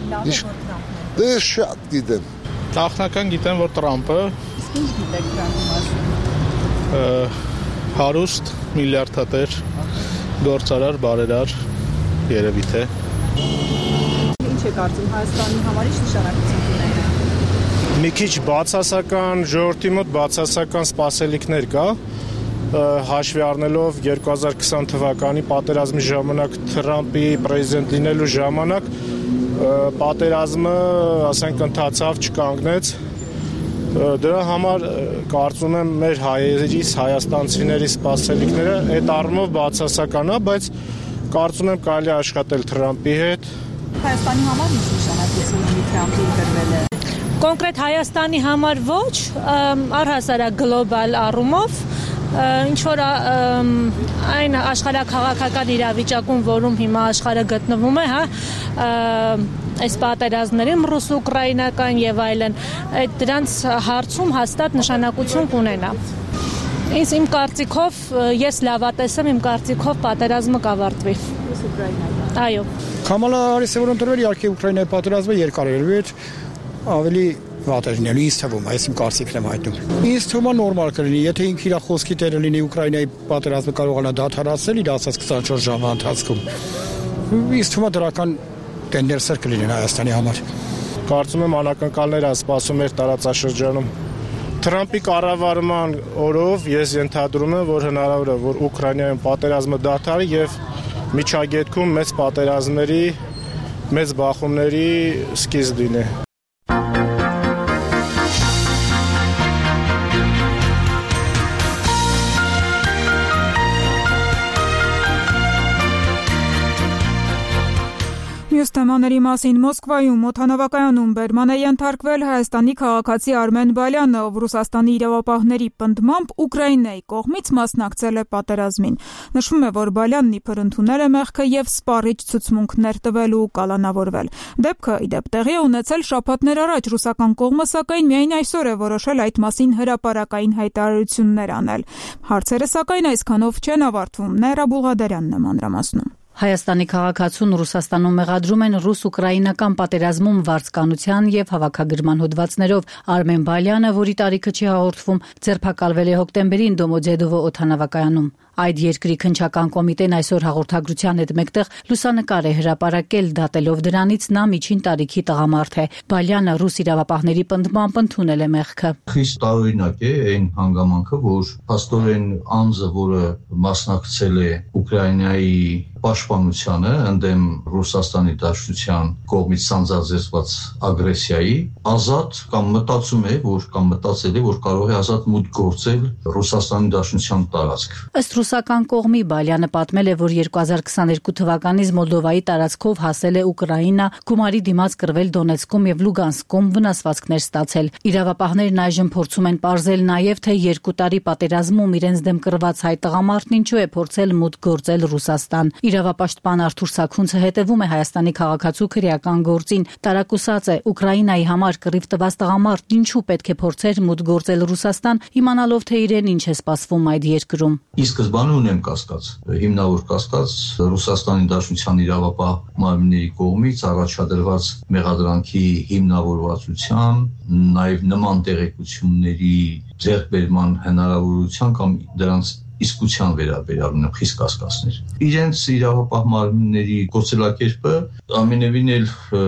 Դե շատ գիտեմ։ Նախնական գիտեմ, որ Թրամփը Ինչ գիտեք Թրամփի մասին։ Հարուստ, միլիարդատեր, գործարար, բարերար, երևի թե։ Ինչ է կարծում Հայաստանի համար ինչ նշանակություն ունի։ Մի քիչ բացասական, ժողովրդի մոտ բացասական սպասելիքներ կա, հաշվի առնելով երկու հազար քսան թվականի պատերազմի ժամանակ Թրամփի պրեզիդենտ լինելու ժամանակ պատերազմը, ասենք, ընթացավ, չկանգնեց։ Դրա համար կարծում եմ մեր հայերիս, հայաստանցիների սպասելիքները այդ առումով բացասական է, բայց կարծում եմ կարելի է աշխատել Թրամփի հետ։ Հայաստանի համար ինչ նշանակություն ունի Թրամփի ընտրվելը։ Կոնկրետ Հայաստանի համար ոչ, առհասարակ գլոբալ առումով ինչ որ այն աշխարհաքաղաքական իրավիճակում, որում հիմա աշխարհը գտնվում է, հա, այս պատերազմներում ռուս-ուկրաինական եւ այլն, այդ դրանց հարցում հաստատ նշանակություն կունենա։ Ինձ իմ կարծիքով, ես լավատես եմ, իմ կարծիքով պատերազմը կավարտվի։ Այո։ Կամալա Հարիսը որ ընտրվել, իհարկե Ուկրաինայի պատերազմը երկար էր, ավելի վատ է լինելու, ինձ թվում է, ես իմ կարծիքն եմ հայտնում։ Ինձ թվում է նորմալ կլինի, եթե ինքը իր խոսքի տերը լինի Ուկրաինայի պատերազմը կարողանա դադարեցնել իր ասած քսանչորս ժամվա ընթացքում։ Ինձ թվում է դրական տենդենսեր կլինեն Հայաստանի համար։ Կարծում եմ անակնկալները սպասում էր տարածաշրջանում։ Թրամփի կառավարման օրով ես ենթադրում եմ, որ հնարավոր է, որ Ուկրաինայում պատերազմը դադարի եւ միջագետքում մեծ պատերազմների, մեծ բախումների սկիզբ լինի։ Մյուս թեմաների մասին Մոսկվայում օդանավակայանում բերման է ենթարկվել Հայաստանի քաղաքացի Արմեն Բալյանը, ով Ռուսաստանի իրավապահների պնդմամբ Ուկրաինայի կողմից մասնակցել է պատերազմին։ Նշվում է, որ Բալյանն իբր ընդունել է մեղքը եւ սպառիչ ցուցմունքներ տվել ու կալանավորվել։ Դեպքը ի դեպ տեղի է ունեցել շաբաթներ առաջ, ռուսական կողմը սակայն միայն այսօր է որոշել այդ մասին հրապարակային հայտարարություններ անել։ Հարցերը սակայն այսքանով չեն ավարտվում։ Նայրա Բուլղադարյանն է մանրամասնում։ Հայաստանի քաղաքացուն Ռուսաստանում մեղադրում են ռուս-ուկրաինական պատերազմում վարձկանության եւ հավաքագրման հոդվածներով։ Արմեն Բալյանը, որի տարիքը չի հաղորդվում, ձերբակալվել է հոկտեմբերին Դոմոդեդովո օդանավակայանում։ Այդ երկրի քննչական կոմիտեն այսօր հաղորդագրության հետ մեկտեղ լուսանկար է հրապարակել, դատելով դրանից նա միջին տարիքի տղամարդ է։ Բալյանը ռուս իրավապահների պնդմամբ ընդունել է մեղքը։ Խիստ տարօրինակ է այն հանգամանքը, որ փաստորեն անձը, որը մասնակցել է Ուկրաինայի պաշտպանությանը ընդդեմ Ռուսաստանի Դաշնության կողմից սանձազերծված ագրեսիայի, ազատ կամ մտածում է, որ կամ մտածել է, որ կարող է ազատ մուտք գործել Ռուսաստանի Դաշնության տարածք։ Ըստ ռուսական կողմի Բալյանը պատմել է, որ երկու հազար քսաներկու թվականից Մոլդովայի տարածքով հասել է Ուկրաինա, գումարի դիմաց կռվել Դոնեցկում եւ Լուգանսկում, վնասվածքներ ստացել։ Իրավապահներն այժմ փորձում են պարզել նաեւ, թե երկու տարի պատերազմում իրենց դեմ կռված հայ տղամարդն ինչու է փորձել մուտք գործել Ռուսաստան։ Իրավապաշտպան Արթուր Սաքունցը հետևում է Հայաստանի քաղաքացու քրեական գործին։ Տարակուսած է Ուկրաինայի համար կռիվ տված տղամարդն ինչու պետք է փորձեր մուտք գործել Ռուսաստան, իմանալով թե իրեն ինչ է սպասվում այդ երկրում։ Ի սկզբանե ունեմ կասկած, հիմնավոր կասկած Ռուսաստանի Դաշնության իրավապահ մարմինների կողմից առաջադրված մեղադրանքի հիմնավորվածության, նաև նման տեղեկությունների ձեռքբերման հնարավորության կամ դրանց իսկության վերաբերյալ ունեմ խիստ կասկածներ։ Իրենց իրավապահ մարմինների գործելակերպը ամենևին էլ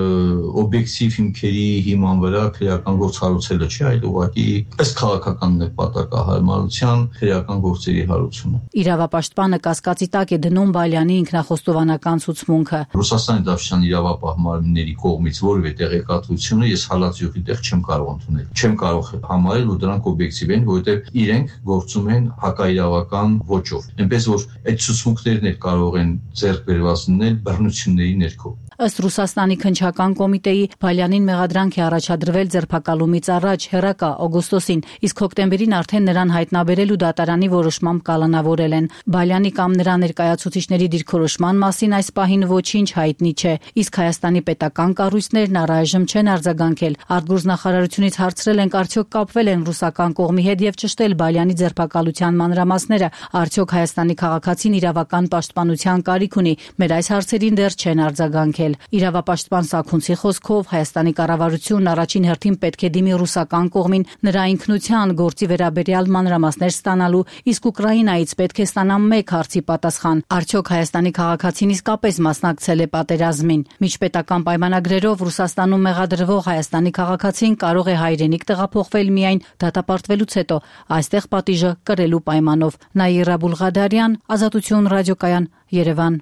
օբյեկտիվ հիմքերի հիման վրա քրեական գործ հարուցելը չի, այլ ուղղակի ըստ քաղաքական նպատակահարմարության քրեական գործերի հարուցումը։ Իրավապաշտպանը կասկածի տակ է դնում Բալյանի ինքնախոստովանական ցուցմունքը։ Ռուսաստանի Դաշնության իրավապահ մարմինների կողմից որևէ տեղեկատվությունը ես հալածյուղի տեղ չեմ կարող ընդունել։ Չեմ կարող համարել, որ դրանք օբյեկտիվ են, որովհետև իրենք գործում են հակաիրավական ոճով։ Այնպես որ այդ ցուցմունքներն էլ կարող են ձեռք բերված լինել բռնությունների ներքո։ Ըստ Ռուսաստանի քննչական կոմիտեի Բալյանին մեղադրանք է առաջադրվել ձերբակալումից առաջ հերակա օգոստոսին, իսկ հոկտեմբերին արդեն նրան հայտնաբերել ու դատարանի որոշմամբ կալանավորել են։ Բալյանի կամ նրա ներկայացուցիչների դիրքորոշման մասին այս պահին ոչինչ հայտնի չէ, իսկ Հայաստանի պետական կառույցներն առայժմ չեն արձագանքել։ Արտգործնախարարությունից հարցրել ենք, արդյոք կապվել են ռուսական կողմի հետ եւ ճշտել Բալյանի ձերբակալության մանրամասները, արդյոք Հայաստանի քաղաքացին իրավական պաշտպանության կարիք ունի։ Մեր այս հարցերին դեռ չեն արձագանքել։ Իրավապաշտպան Սաքունցի խոսքով Հայաստանի կառավարությունն առաջին հերթին պետք է դիմի ռուսական կողմին նրա ինքնության գործի վերաբերյալ մանրամասներ ստանալու, իսկ Ուկրաինայից պետք է ստանա մեկ հարցի պատասխան. արդյոք Հայաստանի քաղաքացին իսկապես մասնակցել է պատերազմին։ Միջպետական պայմանագրերով Ռուսաստանում մեղադրվող Հայաստանի քաղաքացին կարող է հայրենիք տեղափոխվել միայն դատապարտվելուց հետո, այստեղ պատիժը կրելու պայմանով։ Նայրա Բուլղադարյան, Ազատություն ռադիոկայան, Երևան։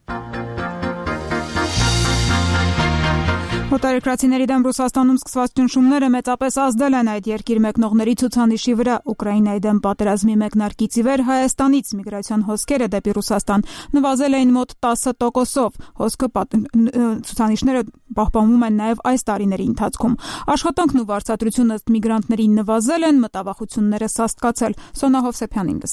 Օտարերկրացիների դեմ Ռուսաստանում սկսված ճնշումները մեծապես ազդել են այդ երկիր մեկնողների ցուցանիշի վրա։ Ուկրաինայի դեմ պատերազմի մեկնարկից ի վեր Հայաստանից միգրացիոն հոսքերը դեպի Ռուսաստան նվազել էին մոտ տասը տոկոսով։ Հոսքը ցուցանիշները պահպանվում են նաև այս տարիների ընթացքում։ Աշխատանքն ու վարձատրությունը ըստ միգրանտների նվազել են, մտավախությունները սաստկացել։ Սոնա Հովսեփյանին լսենք։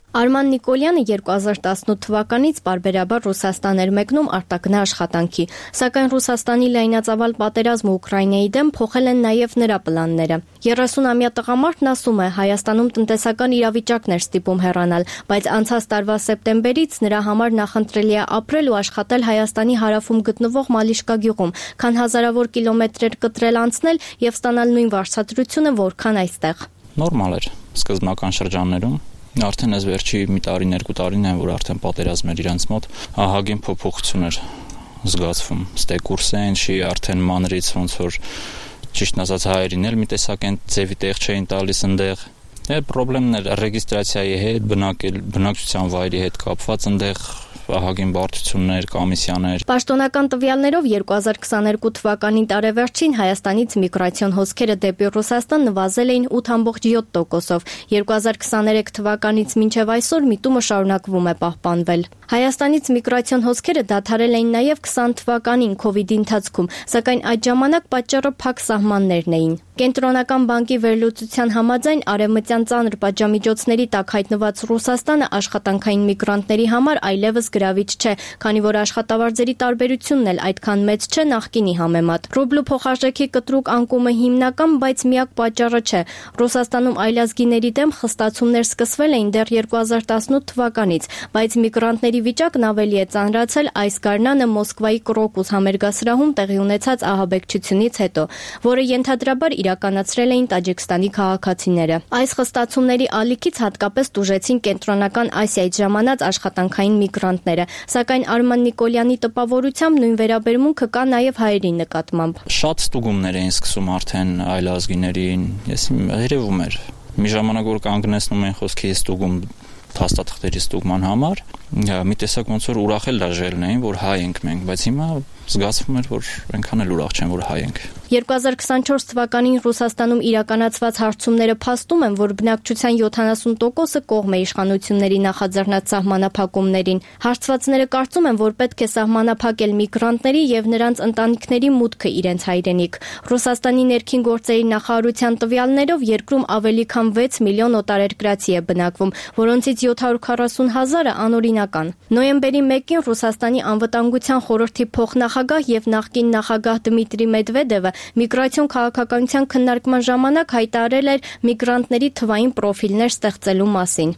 Արման Նիկոլյանը երկու հազար տասնութ թվականից պարբերաբար Ռուսաստան էր մեկնում արտագնա աշխատանքի, սակայն Ռուսաստանի լայնածավալ պատերազմը Ուկրաինայի դեմ փոխել են նաև նրա պլանները։ երեսունամյա տղամարդն ասում է, Հայաստանում տնտեսական իրավիճակն էր ստիպում հեռանալ, բայց անցած տարվա սեպտեմբերից նրա համար նախընտրելի է ապրել ու աշխատել Հայաստանի հարավում գտնվող Մալիշկա գյուղում, քան հազարավոր կիլոմետրեր կտրել անցնել եւ ստանալ նույն վարձատրությունը, որքան այստեղ։ Նորմալ էր սկզբնական շրջաններում։ Արդեն այս վերջի մի տարի, երկու տարին է, որ արդեն պատերազմն էր իրանց մոտ, ահագին փոփոխություն էր զգացվում։ Ստե կուրսեն, չի արդեն մանրից ոնց որ ճիշտ ասած հայերին էլ մի տեսակ են ձևի տեղ չէին տալիս ընդեղ։ Դե խնդիրներ ռեգիստրացիայի հետ, բնակել, բնակչության վայրի հետ կապված ընդեղ ահագին բարդություններ, կոմիսիաներ։ Պաշտոնական տվյալներով երկու հազար քսաներկու թվականի տարեվերջին Հայաստանից միգրացիոն հոսքերը դեպի Ռուսաստան նվազել էին ութ կόμμα յոթ տոկոսով։ երկու հազար քսաներեք թվականից մինչև այսօր միտումը շարունակվում է պահպանվել։ Հայաստանից միգրացիոն հոսքերը դադարել էին նաև քսան թվականին Քովիդի ընթացքում, սակայն այդ ժամանակ պատճառը փակ սահմաններն էին։ Կենտրոնական բանկի վերլուծության համաձայն արևմտյան ծանր պատժամիջոցների տակ հայտնված Ռուսաստանը աշխատանքային միգրանտների համար այլևս գրավիչ չէ, քանի որ աշխատավարձերի տարբերությունն էլ այդքան մեծ չէ նախկինի համեմատ։ Ռուբլու փոխարժեքի կտրուկ անկումը հիմնական, բայց միակ պատճառը չէ։ Ռուսաստանում այլազգիների դեմ խստացումներ սկսվել էին դեռ երկու հազար տասնութ թվականից, բայց միգրանտների վիճակն ավելի է ծանրացել այս գարնանը Մոսկվայի Կրոկուս համերգասրահում տեղի ունեցած ահաբեկչությունից հետո, որը ենթադրաբար իրականացրել էին Տաջիկստանի քաղաքացիները։ Այս խստացումների ալիքից հատկապես տուժեցին կենտրոնական Ասիայից ժամանած աշխատանքային միգրանտները, սակայն Արման Նիկոլյանի տպավորությամբ նույն վերաբերմունքը կա նաև հայերի նկատմամբ։ Շատ ստուգումներ էին սկսում արդեն այլազգիներին, ես երևում էր։ Մի ժամանակ որ կանգնեցնում են խոսքի ստուգում փաստաթղթերի ստուգման համար, մի տեսակ ոնց որ ուրախել դաժելն էին, որ հայ ենք մենք, բայց հիմա զգացվում էր, որ այնքան էլ ուրախ չեն, որ հայ ենք։ երկու հազար քսանչորս թվականին Ռուսաստանում իրականացված հարցումները փաստում են, որ բնակչության յոթանասուն տոկոսը կողմ է իշխանությունների նախաձեռնած սահմանափակումներին։ Հարցվածները կարծում են, որ պետք է սահմանափակել միգրանտների եւ նրանց ընտանիքների մուտքը իրենց հայրենիք։ Ռուսաստանի ներքին գործերի նախարարության տվյալներով երկրում ավելի քան վեց միլիոն օտարերկրացի է բնակվում, որոնցից յոթ հարյուր քառասուն հազարը անօրինական։ Նոյեմբերի մեկին Ռուսաստանի անվտանգության խորհրդի փոխնախագահ եւ նախկին նախագահ Դմիտրի Մեդվեդևը միգրացիոն քաղաքականության քննարկման ժամանակ հայտարարել էր միգրանտների թվային պրոֆիլներ ստեղծելու մասին։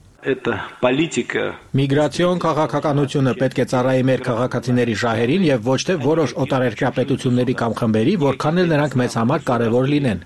Միգրացիոն քաղաքականությունը պետք է ծառայի մեր քաղաքացիների շահերին եւ ոչ թե որոշ օտարերկրյա պետությունների կամ խմբերի, որքան էլ նրանք մեզ համար կարեւոր լինեն։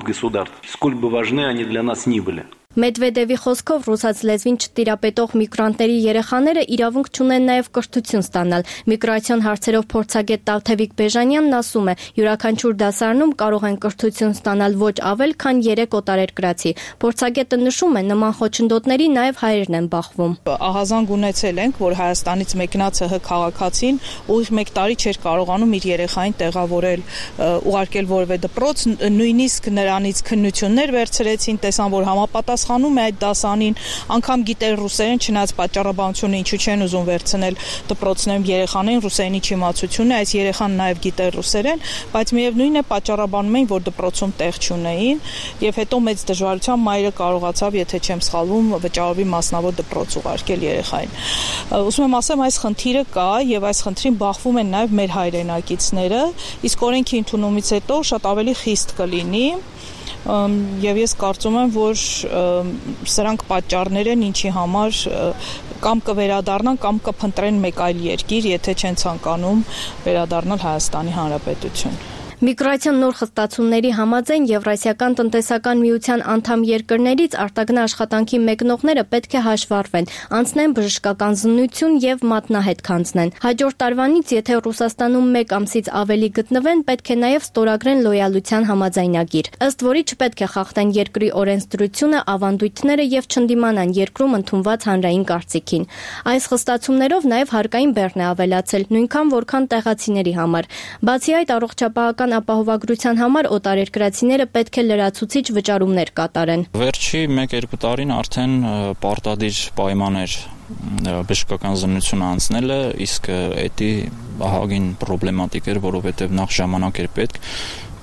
Մեդվեդևի խոսքով ռուսաց լեզվին չտիրապետող միգրանտների երեխաները իրավունք չունեն նաև կրթություն ստանալ։ Միգրացիոն հարցերով փորձագետ Տավթևիկ Բեժանյանն ասում է, յուրաքանչյուր դասարանում կարող են կրթություն ստանալ ոչ ավել, քան երեք օտարերկրացի։ Փորձագետը նշում է, նման խոչընդոտների նաև հայերն են բախվում։ Ահազանգ ունեցել ենք, որ Հայաստանից մեկնած ՀՀ քաղաքացին ուղիղ մեկ տարի չէր կարողանում իր երեխային տեղավորել, ուղարկել որևէ դպրոց, նույնիսկ նրանից քննություններ վերցրեցին, տեսան, որ համապատասխան խանում է այդ դասանին, անգամ գիտեր ռուսերեն, չնայած պատճառաբանությունը ինչու չեն ուզում վերցնել դպրոցներում երեխաներին ռուսերենի չիմացությունը, այս երեխան նաև գիտեր ռուսերեն, բայց միևնույն է պատճառաբանում էին, որ դպրոցում տեղ չունեին, եւ հետո մեծ դժվարությամբ մայրը կարողացավ, եթե չեմ սխալվում, վճարովի մասնավոր դպրոց ուղարկել երեխային։ Ուզում եմ ասեմ, այս խնդիրը կա եւ այս խնդրին բախվում են նաև մեր հայրենակիցները, իսկ օրենքի ընդունումից հետո շատ ավելի խիստ կլինի։ Եվ ես կարծում եմ, որ սրանք պատճառներ են, ինչի համար կամ կվերադառնան, կամ կփնտրեն մեկ այլ երկիր, եթե չեն ցանկանում վերադառնալ Հայաստանի Հանրապետություն։ Միգրացիոն նոր խստացումների համաձայն Եվրասիական տնտեսական միության անդամ երկրներից արտագնա աշխատանքի մեկնողները պետք է հաշվառվեն, անցնեն բժշկական զննություն եւ մատնահետ կանցնեն։ Հաջորդ տարվանից, եթե Ռուսաստանում մեկ ամսից ավելի գտնվեն, պետք է նաեւ ստորագրեն լոյալության համաձայնագիր, ըստ որի չպետք է խախտեն երկրի օրենսդրությունը, ավանդույթները եւ չընդդիմանան երկրում ընդունված հանրային կարծիքին։ Այս խստացումներով նաեւ հարկային բեռն է ավելացել, նույնքան որքան տեղացիների համար։ Բացի այդ, առողջապահական ապահովագրության համար օտարերկրացիները պետք է լրացուցիչ վճարումներ կատարեն։ Վերջի մեկ-երկու տարին արդեն պարտադիր պայման էր բժշկական զննություն անցնելը, իսկ էդի ահագին պրոբլեմատիկ էր, որովհետև նախ ժամանակ էր պետք,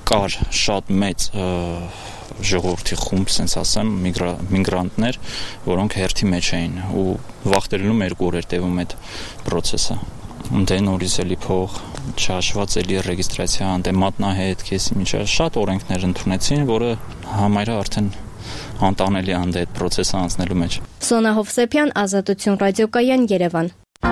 կար շատ մեծ ժողովրդի խումբ, ասենց ասեմ, միգրանտներ, որոնք հերթի մեջ էին ու վախտերելում երկու օր էր տևում այդ process-ը։ Դե նորից էլի փող, չհաշված էլի ռեգիստրացիա, դե մատնահետ, քեսի միջա շատ օրենքներ ընդունեցին, որը համարյա արդեն անտանելի է այդ process-ը անցնելու մեջ։ Սոնա Հովսեփյան, Ազատություն ռադիոկայան, Երևան։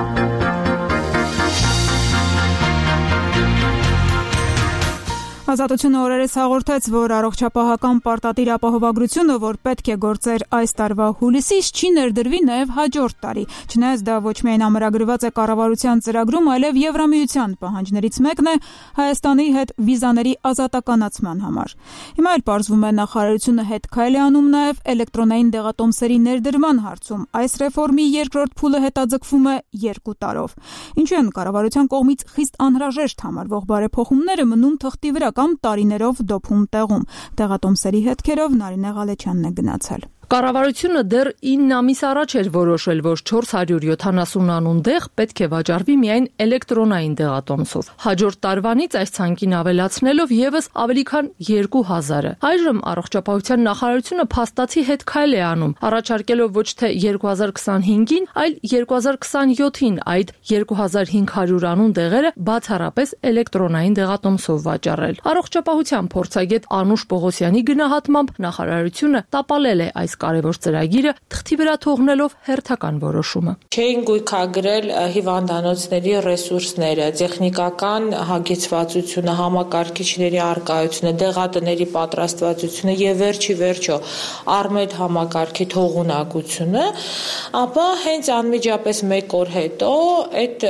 Ազատությունը օրերս հաղորդեց, որ առողջապահական պարտադիր ապահովագրությունը, որ պետք է գործեր այս տարվա հուլիսից, չի ներդրվի նաև հաջորդ տարի։ Չնայած դա ոչ միայն ամրագրված է կառավարության ծրագրում, այլև Եվրամիության պահանջներից մեկն է Հայաստանի հետ վիզաների ազատականացման համար։ Հիմա էլ պարզվում է նախարարությունը հետ քայլ է անում նաև էլեկտրոնային դեղատոմսերի ներդրման հարցում։ Այս ռեֆորմի երկրորդ փուլը հետաձգվում է երկու տարով։ Ինչու են կառավարության կողմից խիստ անհրաժեշտ համարվող բարեփոխումները մնում թղթի վրա կամ տարիներով դոփում տեղում։ Տեղատոմսերի հետքերով Նարինե Ղալեչյանն է գնացել։ Կառավարությունը դեռ ինը ամիս առաջ էր որոշել, որ չորս հարյուր յոթանասուն անուն դեղ պետք է վաճառվի միայն էլեկտրոնային դեղատոմսով։ Հաջորդ տարվանից այս ցանկին ավելացնելով եւս ավելի քան երկու հազարը։ Այժմ առողջապահության նախարարությունը փաստացի հետ քայլ է անում, առաջարկելով ոչ թե երկու հազար քսանհինգին, այլ երկու հազար քսանյոթին այդ երկու հազար հինգ հարյուր անուն դեղերը բացառապես էլեկտրոնային դեղատոմսով վաճառել։ Առողջապահության փորձագետ Անուշ Պողոսյանի գնահատմամբ նախարարությունը տապալել է այս կարևոր ծրագիրը թղթի վրա թողնելով հերթական որոշումը։ Չէին գույքագրել հիվանդանոցների ռեսուրսները, տեխնիկական հագեցվածությունը, համակարգիչների առկայությունը, դեղատների պատրաստվածությունը եւ վերջի վերջո Արմեդ համակարգի թողունակությունը, ապա հենց անմիջապես մեկ օր հետո այդ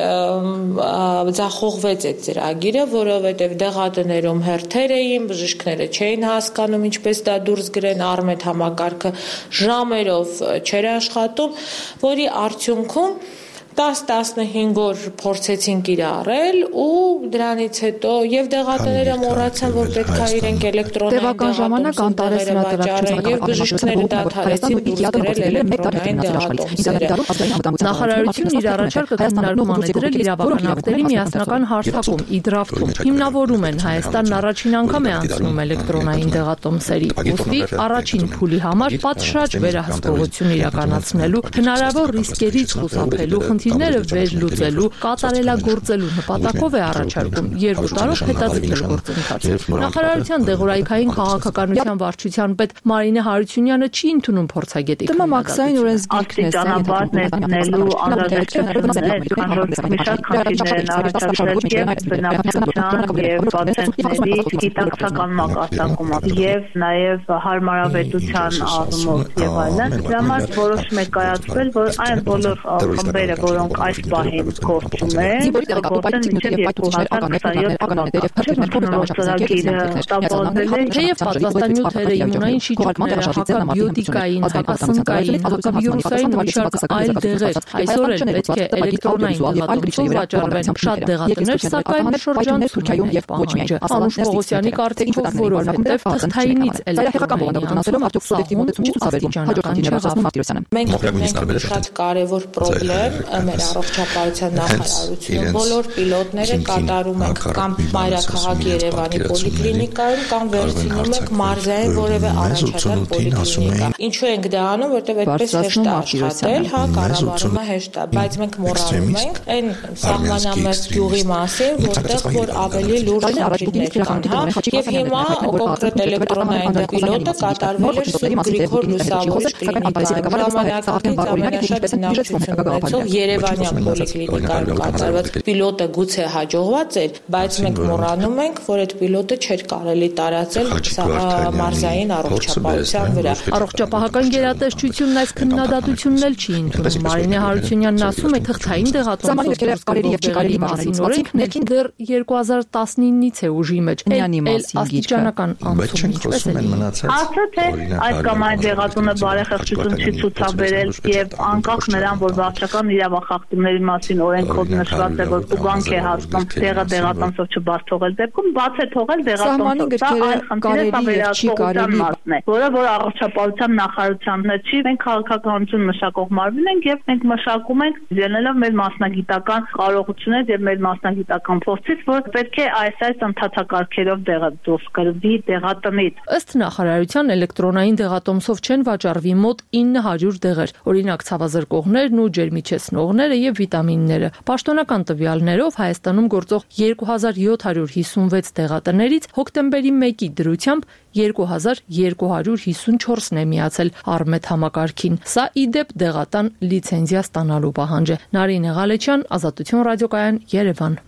ձախողվեց այդ ծրագիրը, որովհետեւ դեղատներում հերթեր էին, բժիշկները չէին հասկանում ինչպես դա դուրս գրեն Արմեդ համակարգը ժամերով չեր աշխատում, որի արդյունքում դես տասնհինգ օր փորձեցին կիրառել ու դրանից հետո եւ դեղատները մոռացան, որ պետք է իրենք էլեկտրոնային ժամանակ անտարես վաճառեն եւ բժիշկները դադարեցին դուրս գրել էլեկտրոնային դեղատոմսերը։ Նախարարությունն իր առաջարկը քննարկում անցրել իրավական ակտերի միասնական հարթակում իդրաֆտում հիմնավորում են Հայաստանն առաջին անգամ է անցնում էլեկտրոնային դեղատոմսերի։ Ուստի առաջին փուլի համար պատշաճ վերահսկողություն իրականացնելու հնարավոր ռիսկերից խուսափելու խնդիրները վերլուծելու, կատարելագործելու նպատակով է առաջարկում երկու տարով հետաձգել գործընթացը։ Նախարարության դեղորայքային քաղաքականության վարչության պետ Մարինե Հարությունյանը չի ընդունում փորձագետի դեմոմաքսային օրենսգիրքն է ստանաբար ներդնելու անհրաժեշտություններ, քանի որ մի շարք խնդիրներ են առաջացել եւ բնակչության եւ պացիենտների գիտակցական մակարդակում եւ նաեւ հարմարավետության առումով եւ այլն։ Դրա համար որոշում է կայացվել, որ այն բոլոր խմբերը, որոնք այս պահին գործում են, գործեն մինչև երկու հազար քսանյոթ Թեև պատվաստանյութերը իմունային շիճուկները, հակաբիոտիկային, հակասնկային, հակավիրուսային մի շարք այլ դեղեր այսօր էլ պետք է էլեկտրոնային դեղատոմսով վաճառվեն շատ դեղատներ, սակայն շրջանցում եւ պահանջը։ Անուշ Պողոսյանի կարծիքով, որովհետեւ թղթայինից էլեկտրոնային անցում արդյոք սուբյեկտիվ մոտեցում չի ցուցաբերվում հաջողության Մարտիրոսյանը։ Մենք ունենք շատ կարևոր խնդրեմ մեր առողջապահության նախարարությունը բոլոր պիլոտները կատարում ենք կամ մայրաքաղաք Երևանի պոլիկլինիկայում կամ վերցնում ենք մարզային որևէ առաջատար պոլիկլինիկա։ Ինչու ենք դա անում, որտեղ այդպես հեշտ է աշխատել, հա, կառավարումը հեշտ է, բայց մենք մոռանում ենք այն սահմանամերձ գյուղի մասին, որտեղ որ ավելի լուրջ խնդիրներ կան, հա, եւ հիմա կոնկրետ էլեկտրոնային պիլոտը կատարվել էր Սուրբ Գրիգոր Լուսավորիչ կլինիկայում, ժամանակակից ամենաշատ բնակչություն ունեցող Երևանյան պոլիկլինիկայում կատարված պիլոտը գուցե հաջողված էր, բայց մենք մոռանում ենք, որ այդ պիլոտը չէր կարելի տարածել մարզային առողջապահության վրա։ Առողջապահական գերատեսչությունն այս քննադատությունն էլ չի ընդունում։ Մարինե Հարությունյանն ասում է, թղթային դեղատոմսով կարելի եւ չկարելի մասին օրենքն դեռ երկու հազար տասնինից է ուժի մեջ։ Էլ աստիճանական անցում ինչպես է մնացել։ Ասա թե այդ կամ այն դեղատունը բարեխեղճություն չի ցուցաբերել եւ անկախ նրան, որ վարչական իրավասու խախտումների մասին օրենքով նշված է, որ ուղանք է հասնում տեղը դեղատոմսով չբաց թողել դեպքում բաց է թողել դեղատոմսով։ Սա այլ խնդիր է, վերահսկողության մասն է, որը որ առողջապահության նախարարության հետ չի, մենք քաղաքականություն մշակող մարմին ենք եւ մենք մշակում ենք ելնելով մեր մասնագիտական կարողությունից եւ մեր մասնագիտական փորձից, որ պետք է այս այս ընդհանրակարգերով դեղը դուրս գրվի դեղատնից։ Ըստ նախարարության էլեկտրոնային դեղատոմսով չեն վաճառվի մոտ ինը հարյուր դեղեր, օրինակ ցավազրկողներն ու ջերմիչեցնողները եւ վիտամինները։ Պաշտոնական տվյալներով Հայաստանում գործող երկու հազար յոթ հարյուր հիսունվեց դեղատներից հոկտեմբերի մեկի դրությամբ երկու հազար երկու հարյուր հիսունչորսն է միացել Արմետ համակարգին։ Սա ի դեպ դեղատան լիցենզիա ստանալու պահանջ է։ Նարինե Ղալեչյան, Ազատություն ռադիոկայան, Երևան։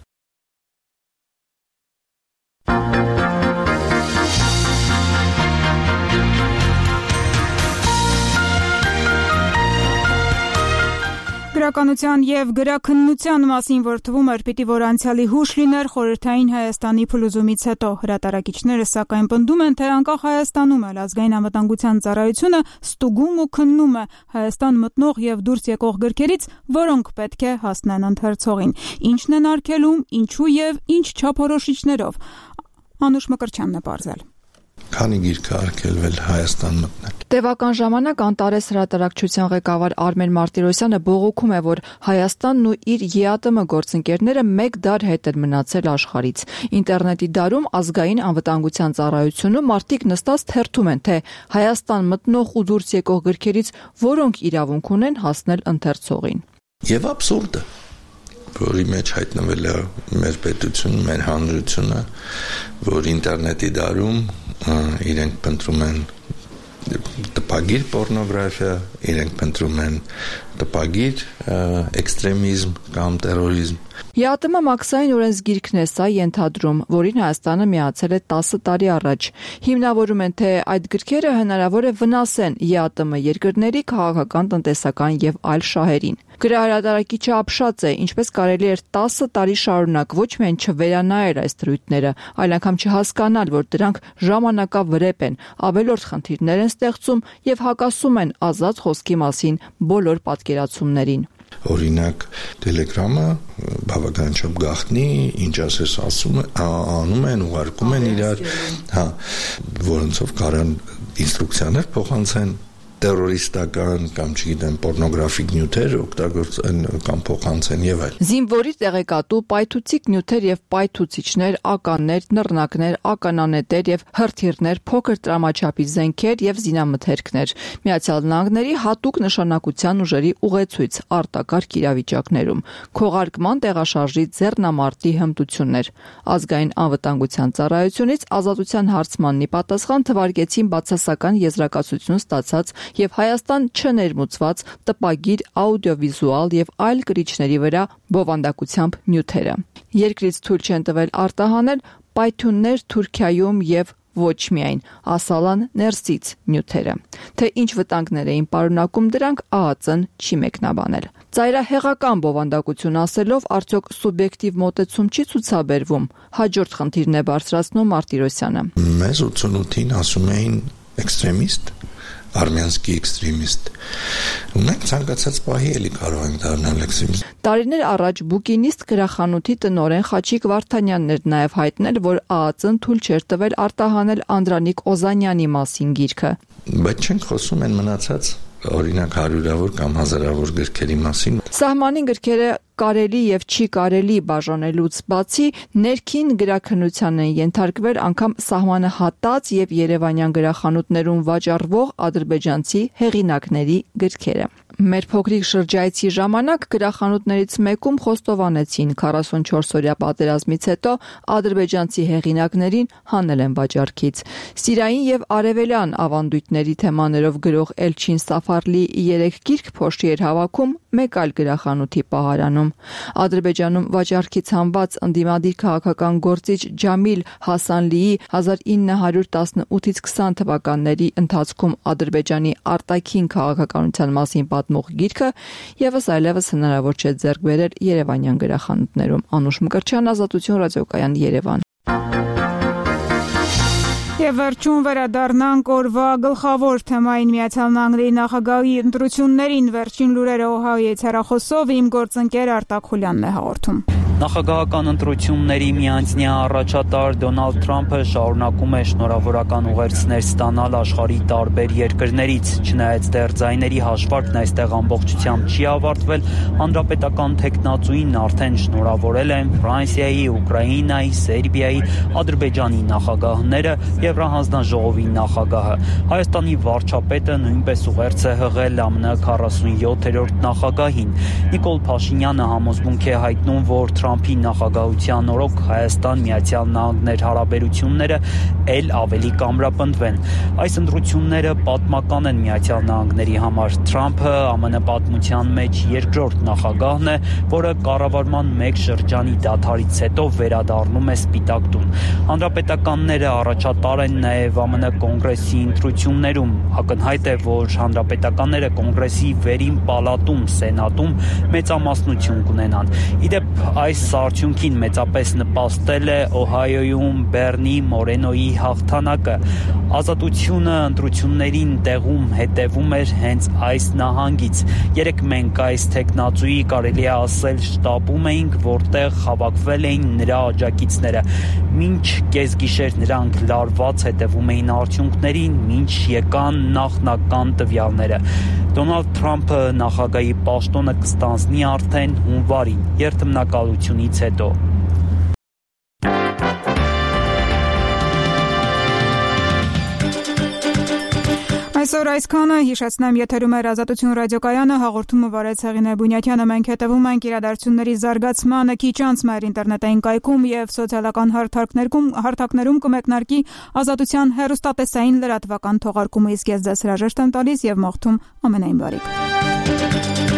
Գրականության եւ գրաքննության մասին որ թվում էր պիտի որ անցյալի հուշ լիներ խորհրդային Հայաստանի փլուզումից հետո հրատարակիչները սակայն պնդում են թե անկախ Հայաստանում էլ ազգային անվտանգության ծառայությունը ստուգում ու քննում է Հայաստան մտնող եւ դուրս եկող գրքերից, որոնք պետք է հասնեն ընթերցողին։ Ինչն են արգելում, ինչու եւ ինչ չափորոշիչներով։ Անուշ Մկրտչյանն է բարձել։ Քանի գիրք արգելվել Հայաստան մտնել։ Տևական ժամանակ Անտարես հրատարակչության ղեկավար Արմեն Մարտիրոսյանը բողոքում է, որ Հայաստանն ու իր ԵԱՏՄ գործընկերները մեկ դար հետ են մնացել աշխարհից։ Ինտերնետի դարում ազգային անվտանգության ծառայությունում մարդիկ նստած թերթում են, թե Հայաստան մտնող ու դուրս եկող գրքերից որոնք իրավունք ունեն հասնել ընթերցողին։ Եվ աբսուրդը, որի մեջ հայտնվել է մեր պետությունը, մեր հանրությունը, որ ինտերնետի դարում իրենք փնտրում են տպագիր պորնոգրաֆիա, իրենք փնտրում են տպագիր էքստրեմիզմ կամ տերորիզմ։ ԵԱՏՄ մաքսային օրենսգիրքն է սա ենթադրում, որին Հայաստանը միացել է տասը տարի առաջ։ Հիմնավորում են, թե այդ գրքերը հնարավոր է վնասեն ԵԱՏՄ երկրների քաղաքական, տնտեսական եւ այլ շահերին։ Գրահրատարակիչը ապշած է, ինչպես կարելի էր տասը տարի շարունակ ոչ միայն չվերանայել այս դրույթները, այլ անգամ չհասկանալ, որ դրանք ժամանակավրեպ են, ավելորդ խնդիրներ են ստեղծում եւ հակասում են ազատ խոսքի մասին բոլոր պատկերացումներին։ Օրինակ Telegram-ը բավականաչափ գաղտնի, ինչ ասես ասում անում են, ուղարկում են իրար, հա, որոնցով կարան ինստրուկցիաներ փոխանցեն տերորիստական կամ չգիտեմ պորնոգրաֆիկ նյութեր օգտագործեն կամ փոխանցեն եւ այլ։ Զինվորի տեղեկատու պայթուցիկ նյութեր եւ պայթուցիչներ, ականներ, նռնակներ, ականանետեր եւ հրթիռներ, փոքր տրամաչափի զենքեր եւ զինամթերքներ։ Միացյալ Նահանգների հատուկ նշանակության ուժերի ուղեցույց արտակարգ իրավիճակներում, քողարկման տեղաշարժի ձեռնամարտի հմտություններ։ Ազգային անվտանգության ծառայությունից ազատության հարցմանի պատասխան թվարկեցին բացասական եզրակացություն ստացած եւ Հայաստան չներմուծված տպագիր, աուդիովիզուալ եւ այլ կրիչների վրա բովանդակությամբ նյութերը։ Երկրից թույլ չեն տվել արտահանել պայթյուններ Թուրքիայում եւ ոչ միայն ասալան ներսից նյութերը։ Թե ինչ վտանգներ էին պարունակում դրանք ԱԱԾ-ն չի մեկնաբանել։ Ծայրահեղական բովանդակություն ասելով արդյոք սուբյեկտիվ մոտեցում չի ցուցաբերվում։ Հաջորդ խնդիրն է բարձրացնում Մարտիրոսյանը։ Մեզ ութսունութին ասում էին էքստրեմիստ, արմյանսկի էքստրեմիստ։ Ու մենք ցանկացած պահի էլի կարող ենք դառնալ էքստրեմիստ։ Տարիներ առաջ բուկինիստ գրախանութի տնօրեն Խաչիկ Վարդանյանն էր նաև հայտնել, որ ԱԱԾ-ն թույլ չէր տվել արտահանել Անդրանիկ Օզանյանի մասին գիրքը։ Բայց չենք խոսում են մնացած օրինակ հարյուրավոր կամ հազարավոր գրքերի մասին։ Սահմանին գրքերը կարելի եւ չի կարելի բաժանելուց բացի ներքին գրաքննության են ենթարկվել անգամ սահմանը հատած եւ երևանյան գրախանութներում վաճառվող ադրբեջանցի հեղինակների գրքերը։ Մեր փոքրիկ շրջայցի ժամանակ գրախանութներից մեկում խոստովանեցին քառասունչորս-օրյա պատերազմից հետո ադրբեջանցի հեղինակներին հանել են վաճառքից։ Սիրային եւ արևելյան ավանդույթների թեմաներով գրող Էլչին Սաֆարլի երեք գիրք փոշի էր հավաքում մեկ այլ գրախանութի պահարանում։ Ադրբեջանում վաճառքից հանված ընդդիմադիր քաղաքական գործիչ Ջամիլ Հասանլիի հազար ինը հարյուր տասնութից քսան թվականների ընթացքում Ադրբեջանի արտաքին քաղաքականության մասին պատմող գիրքը եւս այլևս հնարավոր չէ ձեռք բերել երևանյան գրախանութներում։ Անուշ Մկրտչյան, Ազատություն ռադիոկայան, Երևան։ Եվ վերջում վերադառնանք օրվա գլխավոր թեմային Միացյալ Նահանգների նախագահի ընտրություններին վերջին լուրերը Օհայոյից հեռախոսով իմ գործընկեր Արտակ Խուլյանն է հաղորդում։ Նախագահական ընտրությունների միանձնյա առաջատար Դոնալդ Թրամփը շարունակում է շնորհավորական ուղերձներ ստանալ աշխարհի տարբեր երկրներից, չնայած դեռ ձայների հաշվարկն այստեղ ամբողջությամբ չի ավարտվել, հանրապետական թեկնածուին արդեն շնորհավորել են Ֆրանսիայի, Ուկրաինայի, Սերբիայի, Ադրբեջանի նախագահները եւ Հանձնաժողովի նախագահը։ Հայաստանի վարչապետը նույնպես ուղերձ է հղել ԱՄՆ քառասունյոթերորդ նախագահին։ Նիկոլ Փաշինյանը համոզմունք է հայտնում, որ Թրամփի նախագահության օրոք Հայաստան-Միացյալ Նահանգներ հարաբերությունները ել ավելի կամրապնդվեն։ Այս ընտրությունները պատմական են Միացյալ Նահանգների համար։ Թրամփը ԱՄՆ պատմության մեջ երկրորդ նախագահն է, որը կառավարման մեկ շրջանի դադարից հետո վերադառնում է Սպիտակ տուն։ Հանրապետականները առաջատար են նաև ԱՄՆ կոնգրեսի ընտրություններում։ Ակնհայտ է, որ հանրապետականները կոնգրեսի վերին պալատում, սենատում մեծամասնություն կունենան։ Իդեպ այս արդյունքին մեծապես նպաստել է Օհայոյում Բեռնի Մորենոյի հաղթանակը։ Ազատությունը ընտրություններին տեղում հետևում էր հենց այս նահանգից։ Երեք մենք այս թեկնածուի կարելի է ասել շտաբում էինք, որտեղ հավաքվել էին նրա աջակիցները։ Մինչ կեսգիշեր նրանք լարված հետևում էին արդյունքներին, մինչ եկան նախնական տվյալները։ Դոնալդ Թրամփը նախագահի պաշտոնը կստանձնի արդեն հունվարին, երթմնակալությունից հետո։ Այսօր այսքանը, հիշեցնեմ, եթերում է Ազատություն ռադիոկայանը, հաղորդումը վարեց Հեղինե Բունյաթյանը, մենք հետևում ենք իրադարձությունների զարգացմանը, քիչ անց մեր ինտերնետային կայքում եւ սոցիալական հարթակներում, հարթակներում կմեկնարկի Ազատության հեռուստատեսային լրատվական թողարկումը, իսկ ես ձեզ հրաժեշտ եմ տալիս եւ մաղթում ամենայն բարիք։